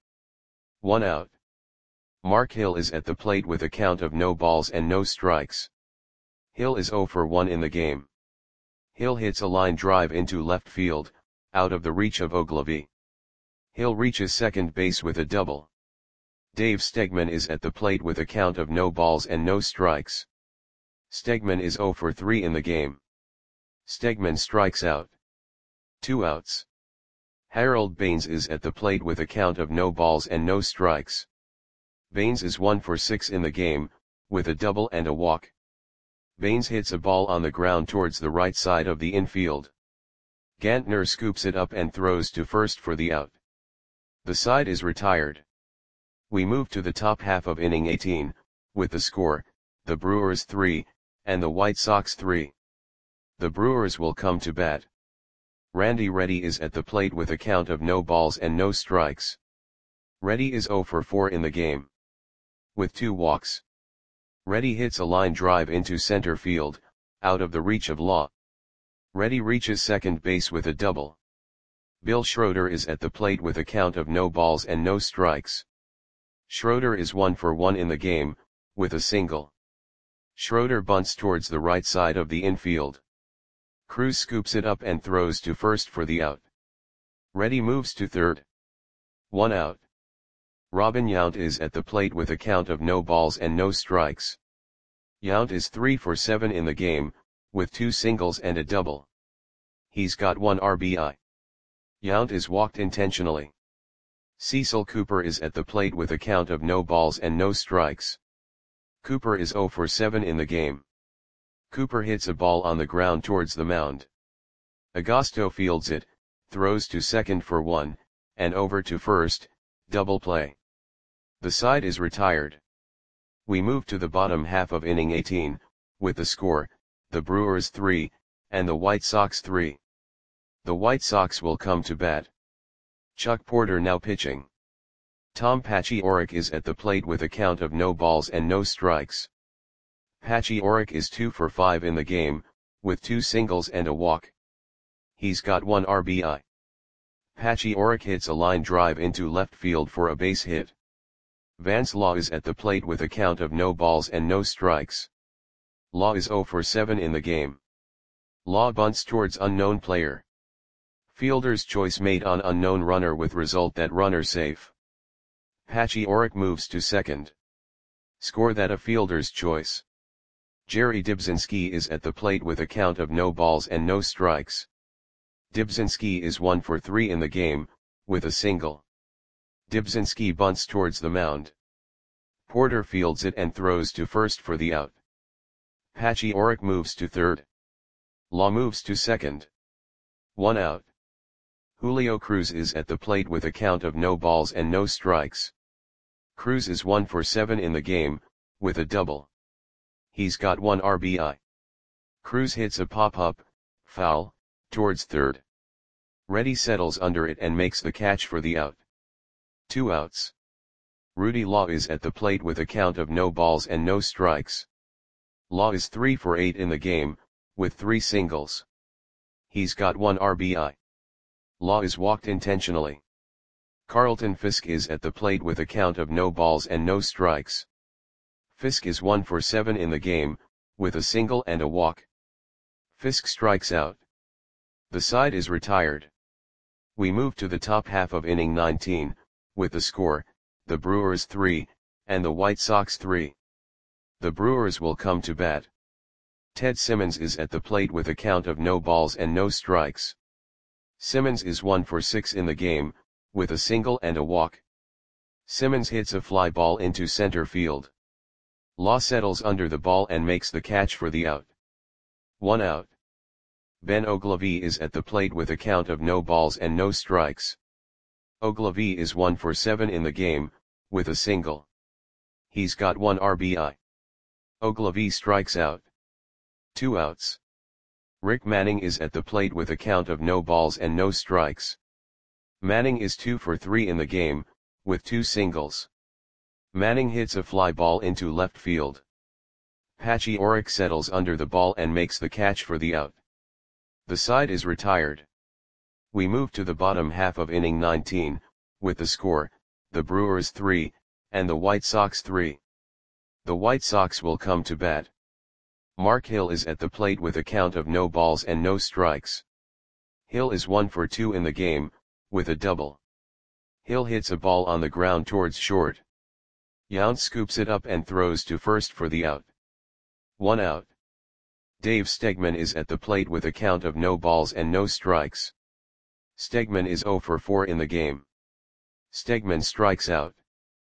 1 out. Mark Hill is at the plate with a count of no balls and no strikes. Hill is 0 for 1 in the game. Hill hits a line drive into left field, out of the reach of Ogilvy. Hill reaches second base with a double. Dave Stegman is at the plate with a count of no balls and no strikes. Stegman is 0 for 3 in the game. Stegman strikes out. 2 outs. Harold Baines is at the plate with a count of no balls and no strikes. Baines is 1 for 6 in the game, with a double and a walk. Baines hits a ball on the ground towards the right side of the infield. Gantner scoops it up and throws to first for the out. The side is retired. We move to the top half of inning 18, with the score, the Brewers 3, and the White Sox 3. The Brewers will come to bat. Randy Reddy is at the plate with a count of no balls and no strikes. Reddy is 0 for 4 in the game. With 2 walks. Reddy hits a line drive into center field, out of the reach of Law. Reddy reaches second base with a double. Bill Schroeder is at the plate with a count of no balls and no strikes. Schroeder is 1 for 1 in the game, with a single. Schroeder bunts towards the right side of the infield. Cruz scoops it up and throws to first for the out. Reddy moves to third. 1 out. Robin Yount is at the plate with a count of no balls and no strikes. Yount is 3 for 7 in the game, with 2 singles and a double. He's got 1 RBI. Yount is walked intentionally. Cecil Cooper is at the plate with a count of no balls and no strikes. Cooper is 0 for 7 in the game. Cooper hits a ball on the ground towards the mound. Agosto fields it, throws to second for 1, and over to first, double play. The side is retired. We move to the bottom half of inning 18, with the score, the Brewers 3, and the White Sox 3. The White Sox will come to bat. Chuck Porter now pitching. Tom Patchy Orrick is at the plate with a count of no balls and no strikes. Patchy Orrick is 2 for 5 in the game, with 2 singles and a walk. He's got 1 RBI. Patchy Orrick hits a line drive into left field for a base hit. Vance Law is at the plate with a count of no balls and no strikes. Law is 0 for 7 in the game. Law bunts towards unknown player. Fielder's choice made on unknown runner with result that runner safe. Patchy Orrick moves to second. Score that a fielder's choice. Jerry Dibzinski is at the plate with a count of no balls and no strikes. Dibzinski is 1 for 3 in the game, with a single. Dibzinski bunts towards the mound. Porter fields it and throws to first for the out. Patchy Orrick moves to third. Law moves to second. 1 out. Julio Cruz is at the plate with a count of no balls and no strikes. Cruz is 1 for 7 in the game, with a double. He's got 1 RBI. Cruz hits a pop-up, foul, towards third. Reddy settles under it and makes the catch for the out. 2 outs. Rudy Law is at the plate with a count of no balls and no strikes. Law is 3 for 8 in the game, with 3 singles. He's got 1 RBI. Law is walked intentionally. Carlton Fisk is at the plate with a count of no balls and no strikes. Fisk is 1 for 7 in the game, with a single and a walk. Fisk strikes out. The side is retired. We move to the top half of inning 19, with the score, the Brewers 3, and the White Sox 3. The Brewers will come to bat. Ted Simmons is at the plate with a count of no balls and no strikes. Simmons is 1 for 6 in the game, with a single and a walk. Simmons hits a fly ball into center field. Law settles under the ball and makes the catch for the out. 1 out. Ben Oglivie is at the plate with a count of no balls and no strikes. Oglivie is 1 for 7 in the game, with a single. He's got 1 RBI. Oglivie strikes out. 2 outs. Rick Manning is at the plate with a count of no balls and no strikes. Manning is 2 for 3 in the game, with 2 singles. Manning hits a fly ball into left field. Patchy Orrick settles under the ball and makes the catch for the out. The side is retired. We move to the bottom half of inning 19, with the score, the Brewers 3, and the White Sox 3. The White Sox will come to bat. Mark Hill is at the plate with a count of no balls and no strikes. Hill is 1 for 2 in the game, with a double. Hill hits a ball on the ground towards short. Yount scoops it up and throws to first for the out. 1 out. Dave Stegman is at the plate with a count of no balls and no strikes. Stegman is 0 for 4 in the game. Stegman strikes out.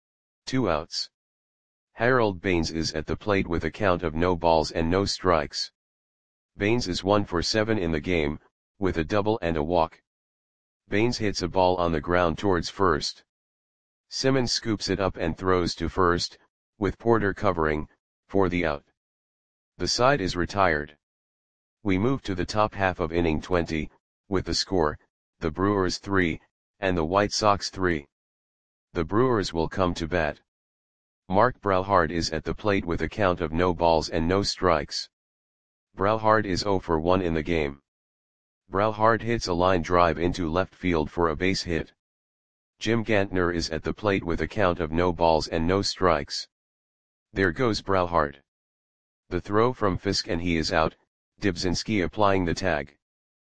2 outs. Harold Baines is at the plate with a count of no balls and no strikes. Baines is 1 for 7 in the game, with a double and a walk. Baines hits a ball on the ground towards first. Simmons scoops it up and throws to first, with Porter covering, for the out. The side is retired. We move to the top half of inning 20, with the score, the Brewers 3, and the White Sox 3. The Brewers will come to bat. Mark Brauhard is at the plate with a count of no balls and no strikes. Brauhard is 0 for 1 in the game. Brauhard hits a line drive into left field for a base hit. Jim Gantner is at the plate with a count of no balls and no strikes. There goes Brauhard. The throw from Fisk and he is out, Dibzinski applying the tag.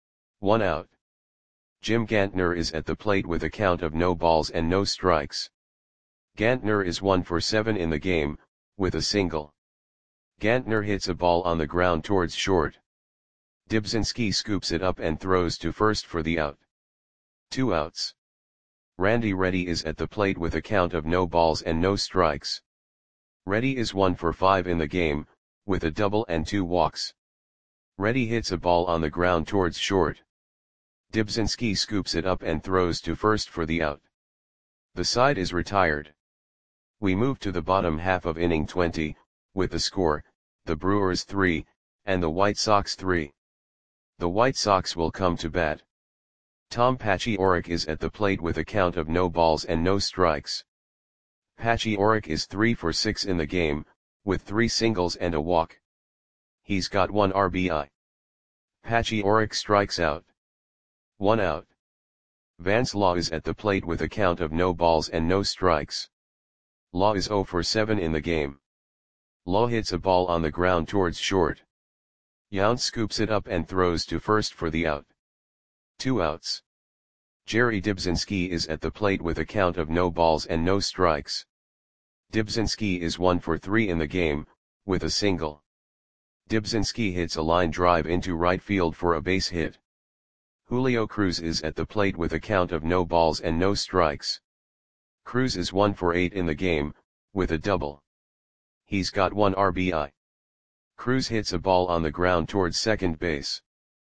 1 out. Jim Gantner is at the plate with a count of no balls and no strikes. Gantner is 1 for 7 in the game, with a single. Gantner hits a ball on the ground towards short. Dibzinski scoops it up and throws to first for the out. 2 outs. Randy Reddy is at the plate with a count of no balls and no strikes. Reddy is 1 for 5 in the game, with a double and 2 walks. Reddy hits a ball on the ground towards short. Dibzinski scoops it up and throws to first for the out. The side is retired. We move to the bottom half of inning 20, with the score, the Brewers 3, and the White Sox 3. The White Sox will come to bat. Tom Patchy Orrick is at the plate with a count of no balls and no strikes. Patchy Orrick is 3 for 6 in the game, with 3 singles and a walk. He's got 1 RBI. Patchy Orrick strikes out. 1 out. Vance Law is at the plate with a count of no balls and no strikes. Law is 0 for 7 in the game. Law hits a ball on the ground towards short. Yount scoops it up and throws to first for the out. 2 outs. Jerry Dibzinski is at the plate with a count of no balls and no strikes. Dibzinski is 1 for 3 in the game, with a single. Dibzinski hits a line drive into right field for a base hit. Julio Cruz is at the plate with a count of no balls and no strikes. Cruz is 1 for 8 in the game, with a double. He's got 1 RBI. Cruz hits a ball on the ground towards second base.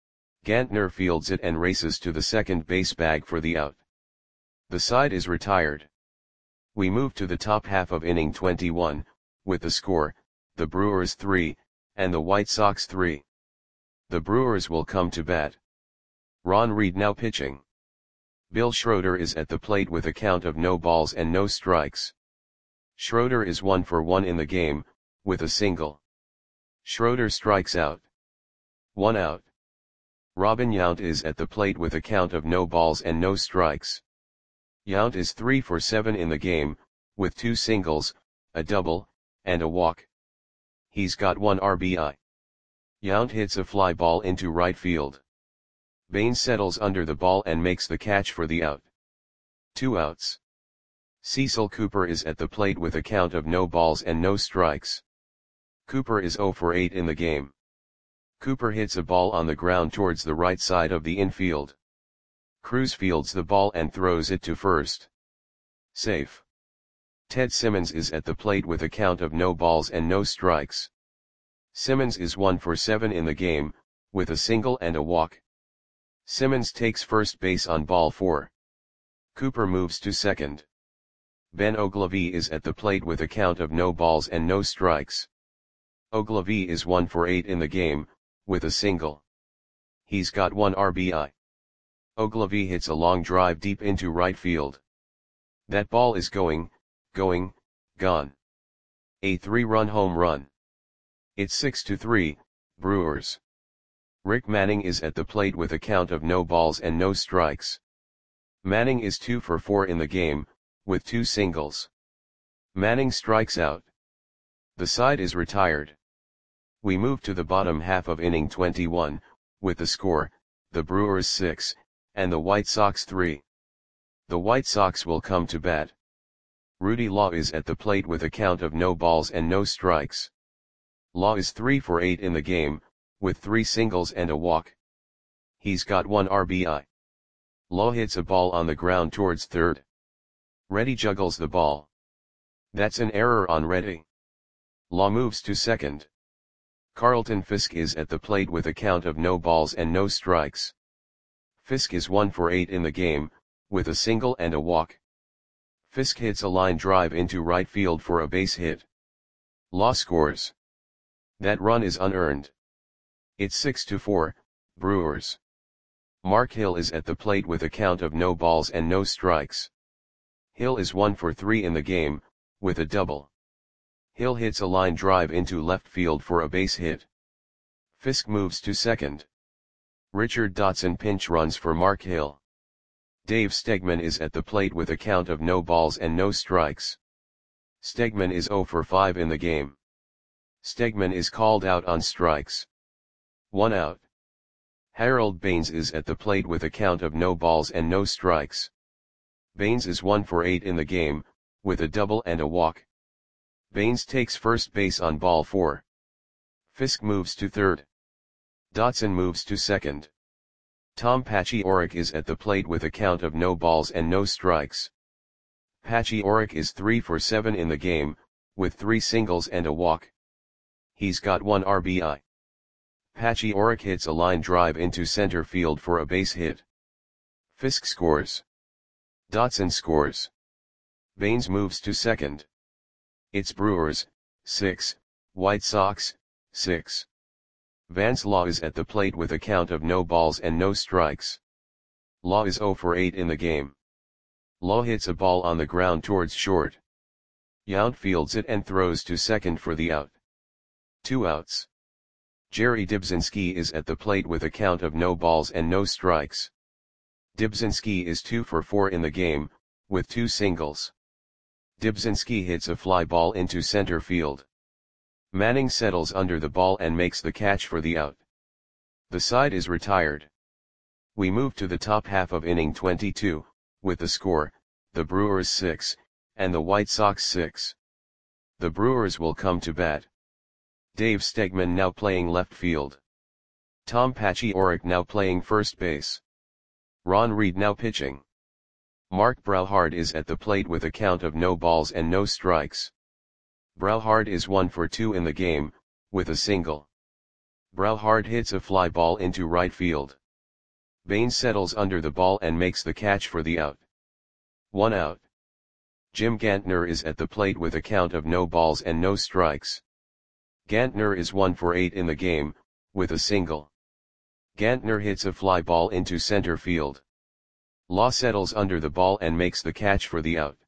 Gantner fields it and races to the second base bag for the out. The side is retired. We move to the top half of inning 21, with the score, the Brewers 3, and the White Sox 3. The Brewers will come to bat. Ron Reed now pitching. Bill Schroeder is at the plate with a count of no balls and no strikes. Schroeder is 1 for 1 in the game, with a single. Schroeder strikes out. 1 out. Robin Yount is at the plate with a count of no balls and no strikes. Yount is 3 for 7 in the game, with 2 singles, a double, and a walk. He's got 1 RBI. Yount hits a fly ball into right field. Baines settles under the ball and makes the catch for the out. 2 outs. Cecil Cooper is at the plate with a count of no balls and no strikes. Cooper is 0 for 8 in the game. Cooper hits a ball on the ground towards the right side of the infield. Cruz fields the ball and throws it to first. Safe. Ted Simmons is at the plate with a count of no balls and no strikes. Simmons is 1 for 7 in the game, with a single and a walk. Simmons takes first base on ball 4. Cooper moves to second. Ben Ogilvie is at the plate with a count of no balls and no strikes. Ogilvie is 1 for 8 in the game, with a single. He's got 1 RBI. Ogilvie hits a long drive deep into right field. That ball is gone. A 3-run home run. It's 6-3, Brewers. Rick Manning is at the plate with a count of no balls and no strikes. Manning is 2 for 4 in the game, with 2 singles. Manning strikes out. The side is retired. We move to the bottom half of inning 21, with the score, the Brewers 6, and the White Sox 3. The White Sox will come to bat. Rudy Law is at the plate with a count of no balls and no strikes. Law is 3 for 8 in the game, with 3 singles and a walk. He's got 1 RBI. Law hits a ball on the ground towards third. Reddy juggles the ball. That's an error on Reddy. Law moves to second. Carlton Fisk is at the plate with a count of no balls and no strikes. Fisk is 1 for 8 in the game, with a single and a walk. Fisk hits a line drive into right field for a base hit. Law scores. That run is unearned. It's 6-4, Brewers. Mark Hill is at the plate with a count of no balls and no strikes. Hill is 1 for 3 in the game, with a double. Hill hits a line drive into left field for a base hit. Fisk moves to second. Richard Dotson pinch runs for Mark Hill. Dave Stegman is at the plate with a count of no balls and no strikes. Stegman is 0 for 5 in the game. Stegman is called out on strikes. 1 out. Harold Baines is at the plate with a count of no balls and no strikes. Baines is 1 for 8 in the game, with a double and a walk. Baines takes first base on ball 4. Fisk moves to third. Dotson moves to second. Tom Paciorek is at the plate with a count of no balls and no strikes. Paciorek is 3 for 7 in the game, with 3 singles and a walk. He's got 1 RBI. Paciorek hits a line drive into center field for a base hit. Fisk scores. Dotson scores. Baines moves to second. It's Brewers, 6, White Sox, 6. Vance Law is at the plate with a count of no balls and no strikes. Law is 0 for 8 in the game. Law hits a ball on the ground towards short. Yount fields it and throws to second for the out. 2 outs. Jerry Dybzinski is at the plate with a count of no balls and no strikes. Dybzinski is 2 for 4 in the game, with 2 singles. Dybzinski hits a fly ball into center field. Manning settles under the ball and makes the catch for the out. The side is retired. We move to the top half of inning 22, with the score, the Brewers 6, and the White Sox 6. The Brewers will come to bat. Dave Stegman now playing left field. Tom Paciorek now playing first base. Ron Reed now pitching. Mark Brauhard is at the plate with a count of no balls and no strikes. Brauhard is 1 for 2 in the game, with a single. Brauhard hits a fly ball into right field. Baines settles under the ball and makes the catch for the out. 1 out. Jim Gantner is at the plate with a count of no balls and no strikes. Gantner is 1 for 8 in the game, with a single. Gantner hits a fly ball into center field. Law settles under the ball and makes the catch for the out.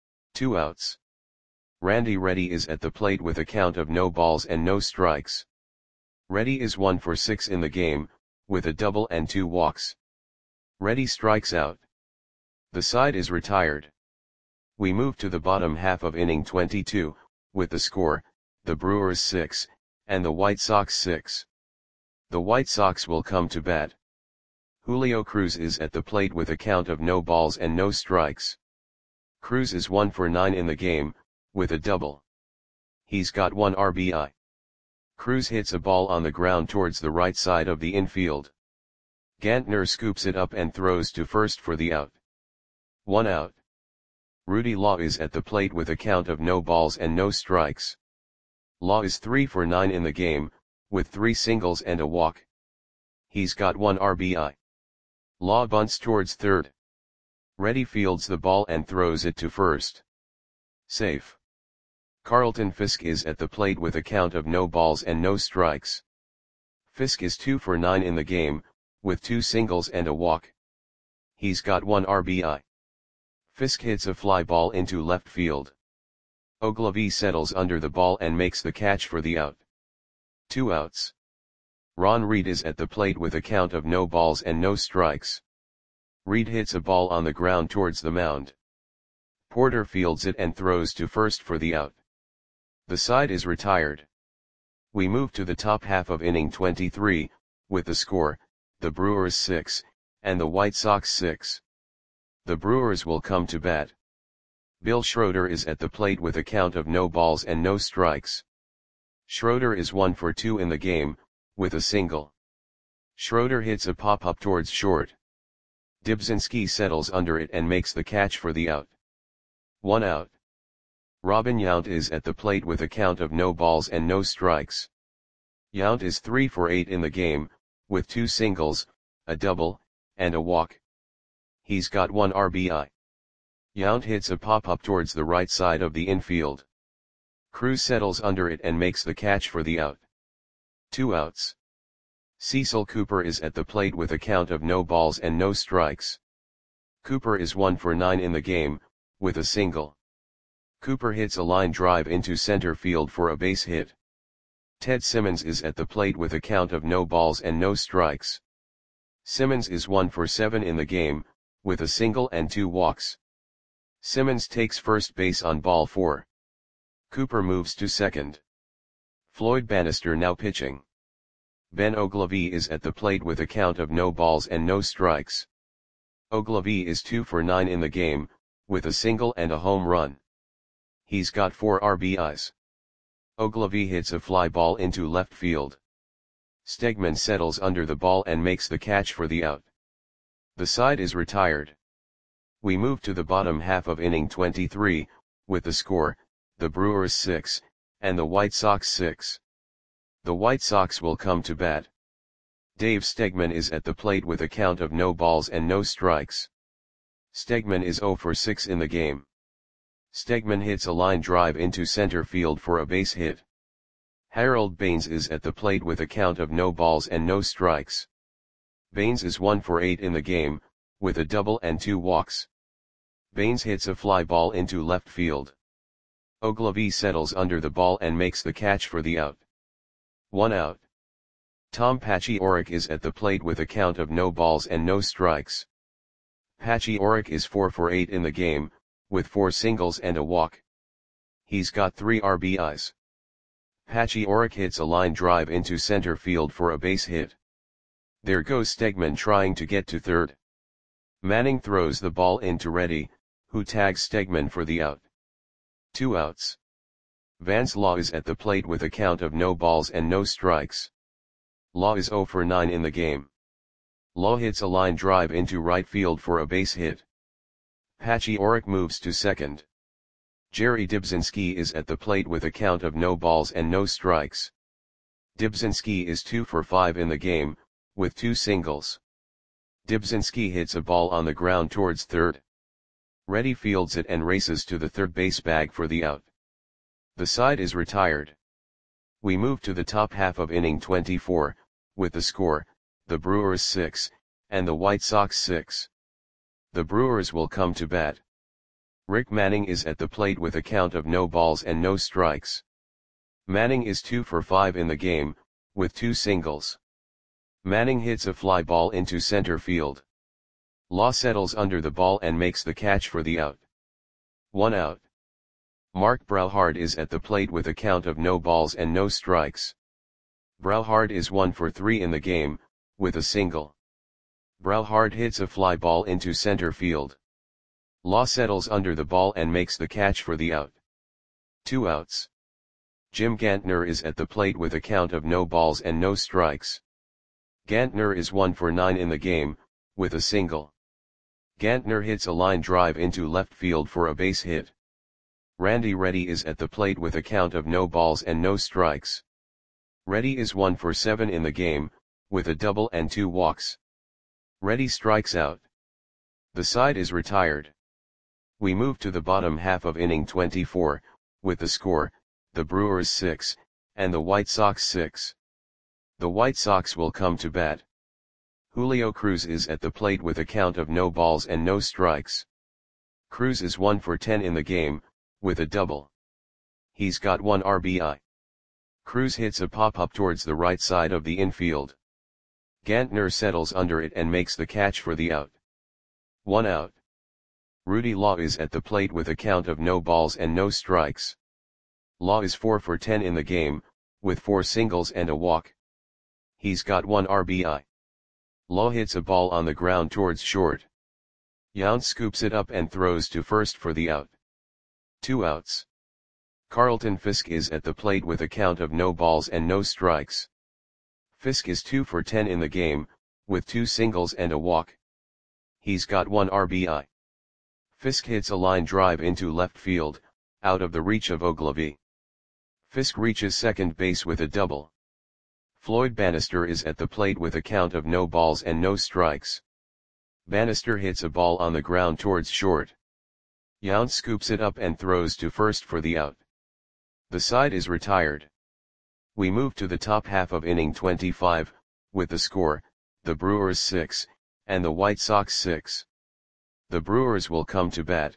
2 outs. Randy Reddy is at the plate with a count of no balls and no strikes. Reddy is 1 for 6 in the game, with a double and 2 walks. Reddy strikes out. The side is retired. We move to the bottom half of inning 22, with the score, the Brewers 6, and the White Sox 6. The White Sox will come to bat. Julio Cruz is at the plate with a count of no balls and no strikes. Cruz is 1 for 9 in the game, with a double. He's got 1 RBI. Cruz hits a ball on the ground towards the right side of the infield. Gantner scoops it up and throws to first for the out. 1 out. Rudy Law is at the plate with a count of no balls and no strikes. Law is 3 for 9 in the game, with 3 singles and a walk. He's got 1 RBI. Law bunts towards third. Reddy fields the ball and throws it to first. Safe. Carlton Fisk is at the plate with a count of no balls and no strikes. Fisk is 2 for 9 in the game, with 2 singles and a walk. He's got 1 RBI. Fisk hits a fly ball into left field. Ogilvy settles under the ball and makes the catch for the out. 2 outs. Ron Reed is at the plate with a count of no balls and no strikes. Reed hits a ball on the ground towards the mound. Porter fields it and throws to first for the out. The side is retired. We move to the top half of inning 23, with the score, the Brewers 6, and the White Sox 6. The Brewers will come to bat. Bill Schroeder is at the plate with a count of no balls and no strikes. Schroeder is 1 for 2 in the game, with a single. Schroeder hits a pop-up towards short. Dibzinski settles under it and makes the catch for the out. 1 out. Robin Yount is at the plate with a count of no balls and no strikes. Yount is 3 for 8 in the game, with 2 singles, a double, and a walk. He's got 1 RBI. Yount hits a pop-up towards the right side of the infield. Cruz settles under it and makes the catch for the out. 2 outs. Cecil Cooper is at the plate with a count of no balls and no strikes. Cooper is 1 for 9 in the game, with a single. Cooper hits a line drive into center field for a base hit. Ted Simmons is at the plate with a count of no balls and no strikes. Simmons is 1 for 7 in the game, with a single and 2 walks. Simmons takes first base on ball 4. Cooper moves to second. Floyd Bannister now pitching. Ben Ogilvy is at the plate with a count of no balls and no strikes. Ogilvy is 2 for 9 in the game, with a single and a home run. He's got 4 RBIs. Ogilvy hits a fly ball into left field. Stegman settles under the ball and makes the catch for the out. The side is retired. We move to the bottom half of inning 23, with the score, the Brewers 6, and the White Sox 6. The White Sox will come to bat. Dave Stegman is at the plate with a count of no balls and no strikes. Stegman is 0 for 6 in the game. Stegman hits a line drive into center field for a base hit. Harold Baines is at the plate with a count of no balls and no strikes. Baines is 1 for 8 in the game, with a double and 2 walks. Baines hits a fly ball into left field. Ogilvy settles under the ball and makes the catch for the out. 1 out. Tom Paciorek is at the plate with a count of no balls and no strikes. Paciorek is 4 for 8 in the game, with 4 singles and a walk. He's got 3 RBIs. Paciorek hits a line drive into center field for a base hit. There goes Stegman trying to get to third. Manning throws the ball into Reddy, who tags Stegman for the out. 2 outs. Vance Law is at the plate with a count of no balls and no strikes. Law is 0 for 9 in the game. Law hits a line drive into right field for a base hit. Paciorek moves to second. Jerry Dibzinski is at the plate with a count of no balls and no strikes. Dibzinski is 2 for 5 in the game, with 2 singles. Dybzinski hits a ball on the ground towards third. Reddy fields it and races to the third base bag for the out. The side is retired. We move to the top half of inning 24, with the score, the Brewers 6, and the White Sox 6. The Brewers will come to bat. Rick Manning is at the plate with a count of no balls and no strikes. Manning is 2 for 5 in the game, with 2 singles. Manning hits a fly ball into center field. Law settles under the ball and makes the catch for the out. 1 out. Mark Brauhard is at the plate with a count of no balls and no strikes. Brauhard is 1 for 3 in the game, with a single. Brauhard hits a fly ball into center field. Law settles under the ball and makes the catch for the out. 2 outs. Jim Gantner is at the plate with a count of no balls and no strikes. Gantner is 1 for 9 in the game, with a single. Gantner hits a line drive into left field for a base hit. Randy Reddy is at the plate with a count of no balls and no strikes. Reddy is 1 for 7 in the game, with a double and 2 walks. Reddy strikes out. The side is retired. We move to the bottom half of inning 24, with the score, the Brewers 6, and the White Sox 6. The White Sox will come to bat. Julio Cruz is at the plate with a count of no balls and no strikes. Cruz is 1 for 10 in the game, with a double. He's got 1 RBI. Cruz hits a pop-up towards the right side of the infield. Gantner settles under it and makes the catch for the out. 1 out. Rudy Law is at the plate with a count of no balls and no strikes. Law is 4 for 10 in the game, with 4 singles and a walk. He's got 1 RBI. Law hits a ball on the ground towards short. Yount scoops it up and throws to first for the out. 2 outs. Carlton Fisk is at the plate with a count of no balls and no strikes. Fisk is 2 for 10 in the game, with 2 singles and a walk. He's got 1 RBI. Fisk hits a line drive into left field, out of the reach of Ogilvy. Fisk reaches second base with a double. Floyd Bannister is at the plate with a count of no balls and no strikes. Bannister hits a ball on the ground towards short. Yount scoops it up and throws to first for the out. The side is retired. We move to the top half of inning 25, with the score, the Brewers 6, and the White Sox 6. The Brewers will come to bat.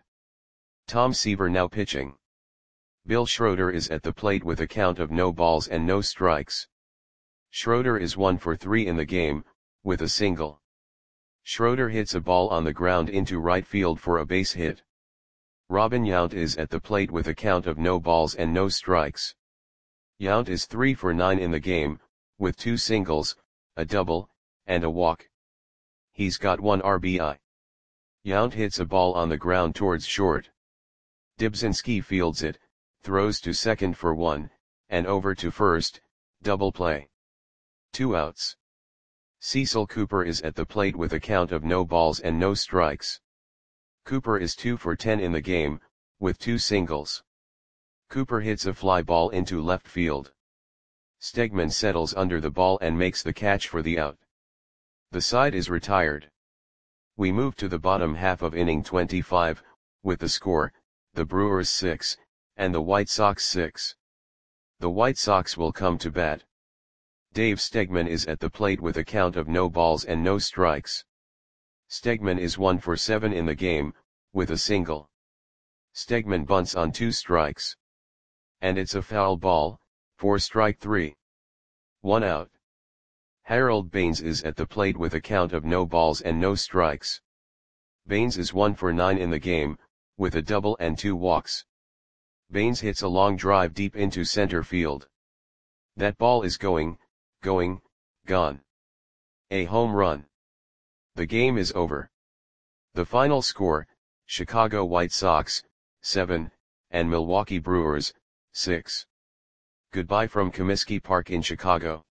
Tom Seaver now pitching. Bill Schroeder is at the plate with a count of no balls and no strikes. Schroeder is 1 for 3 in the game, with a single. Schroeder hits a ball on the ground into right field for a base hit. Robin Yount is at the plate with a count of no balls and no strikes. Yount is 3 for 9 in the game, with 2 singles, a double, and a walk. He's got 1 RBI. Yount hits a ball on the ground towards short. Dybzinski fields it, throws to second for 1, and over to first, double play. 2 outs. Cecil Cooper is at the plate with a count of no balls and no strikes. Cooper is 2 for 10 in the game, with 2 singles. Cooper hits a fly ball into left field. Stegman settles under the ball and makes the catch for the out. The side is retired. We move to the bottom half of inning 25, with the score, the Brewers 6, and the White Sox 6. The White Sox will come to bat. Dave Stegman is at the plate with a count of no balls and no strikes. Stegman is 1 for 7 in the game, with a single. Stegman bunts on 2 strikes. And it's a foul ball, for strike 3. 1 out. Harold Baines is at the plate with a count of no balls and no strikes. Baines is 1 for 9 in the game, with a double and 2 walks. Baines hits a long drive deep into center field. That ball is gone. A home run. The game is over. The final score, Chicago White Sox, 7, and Milwaukee Brewers, 6. Goodbye from Comiskey Park in Chicago.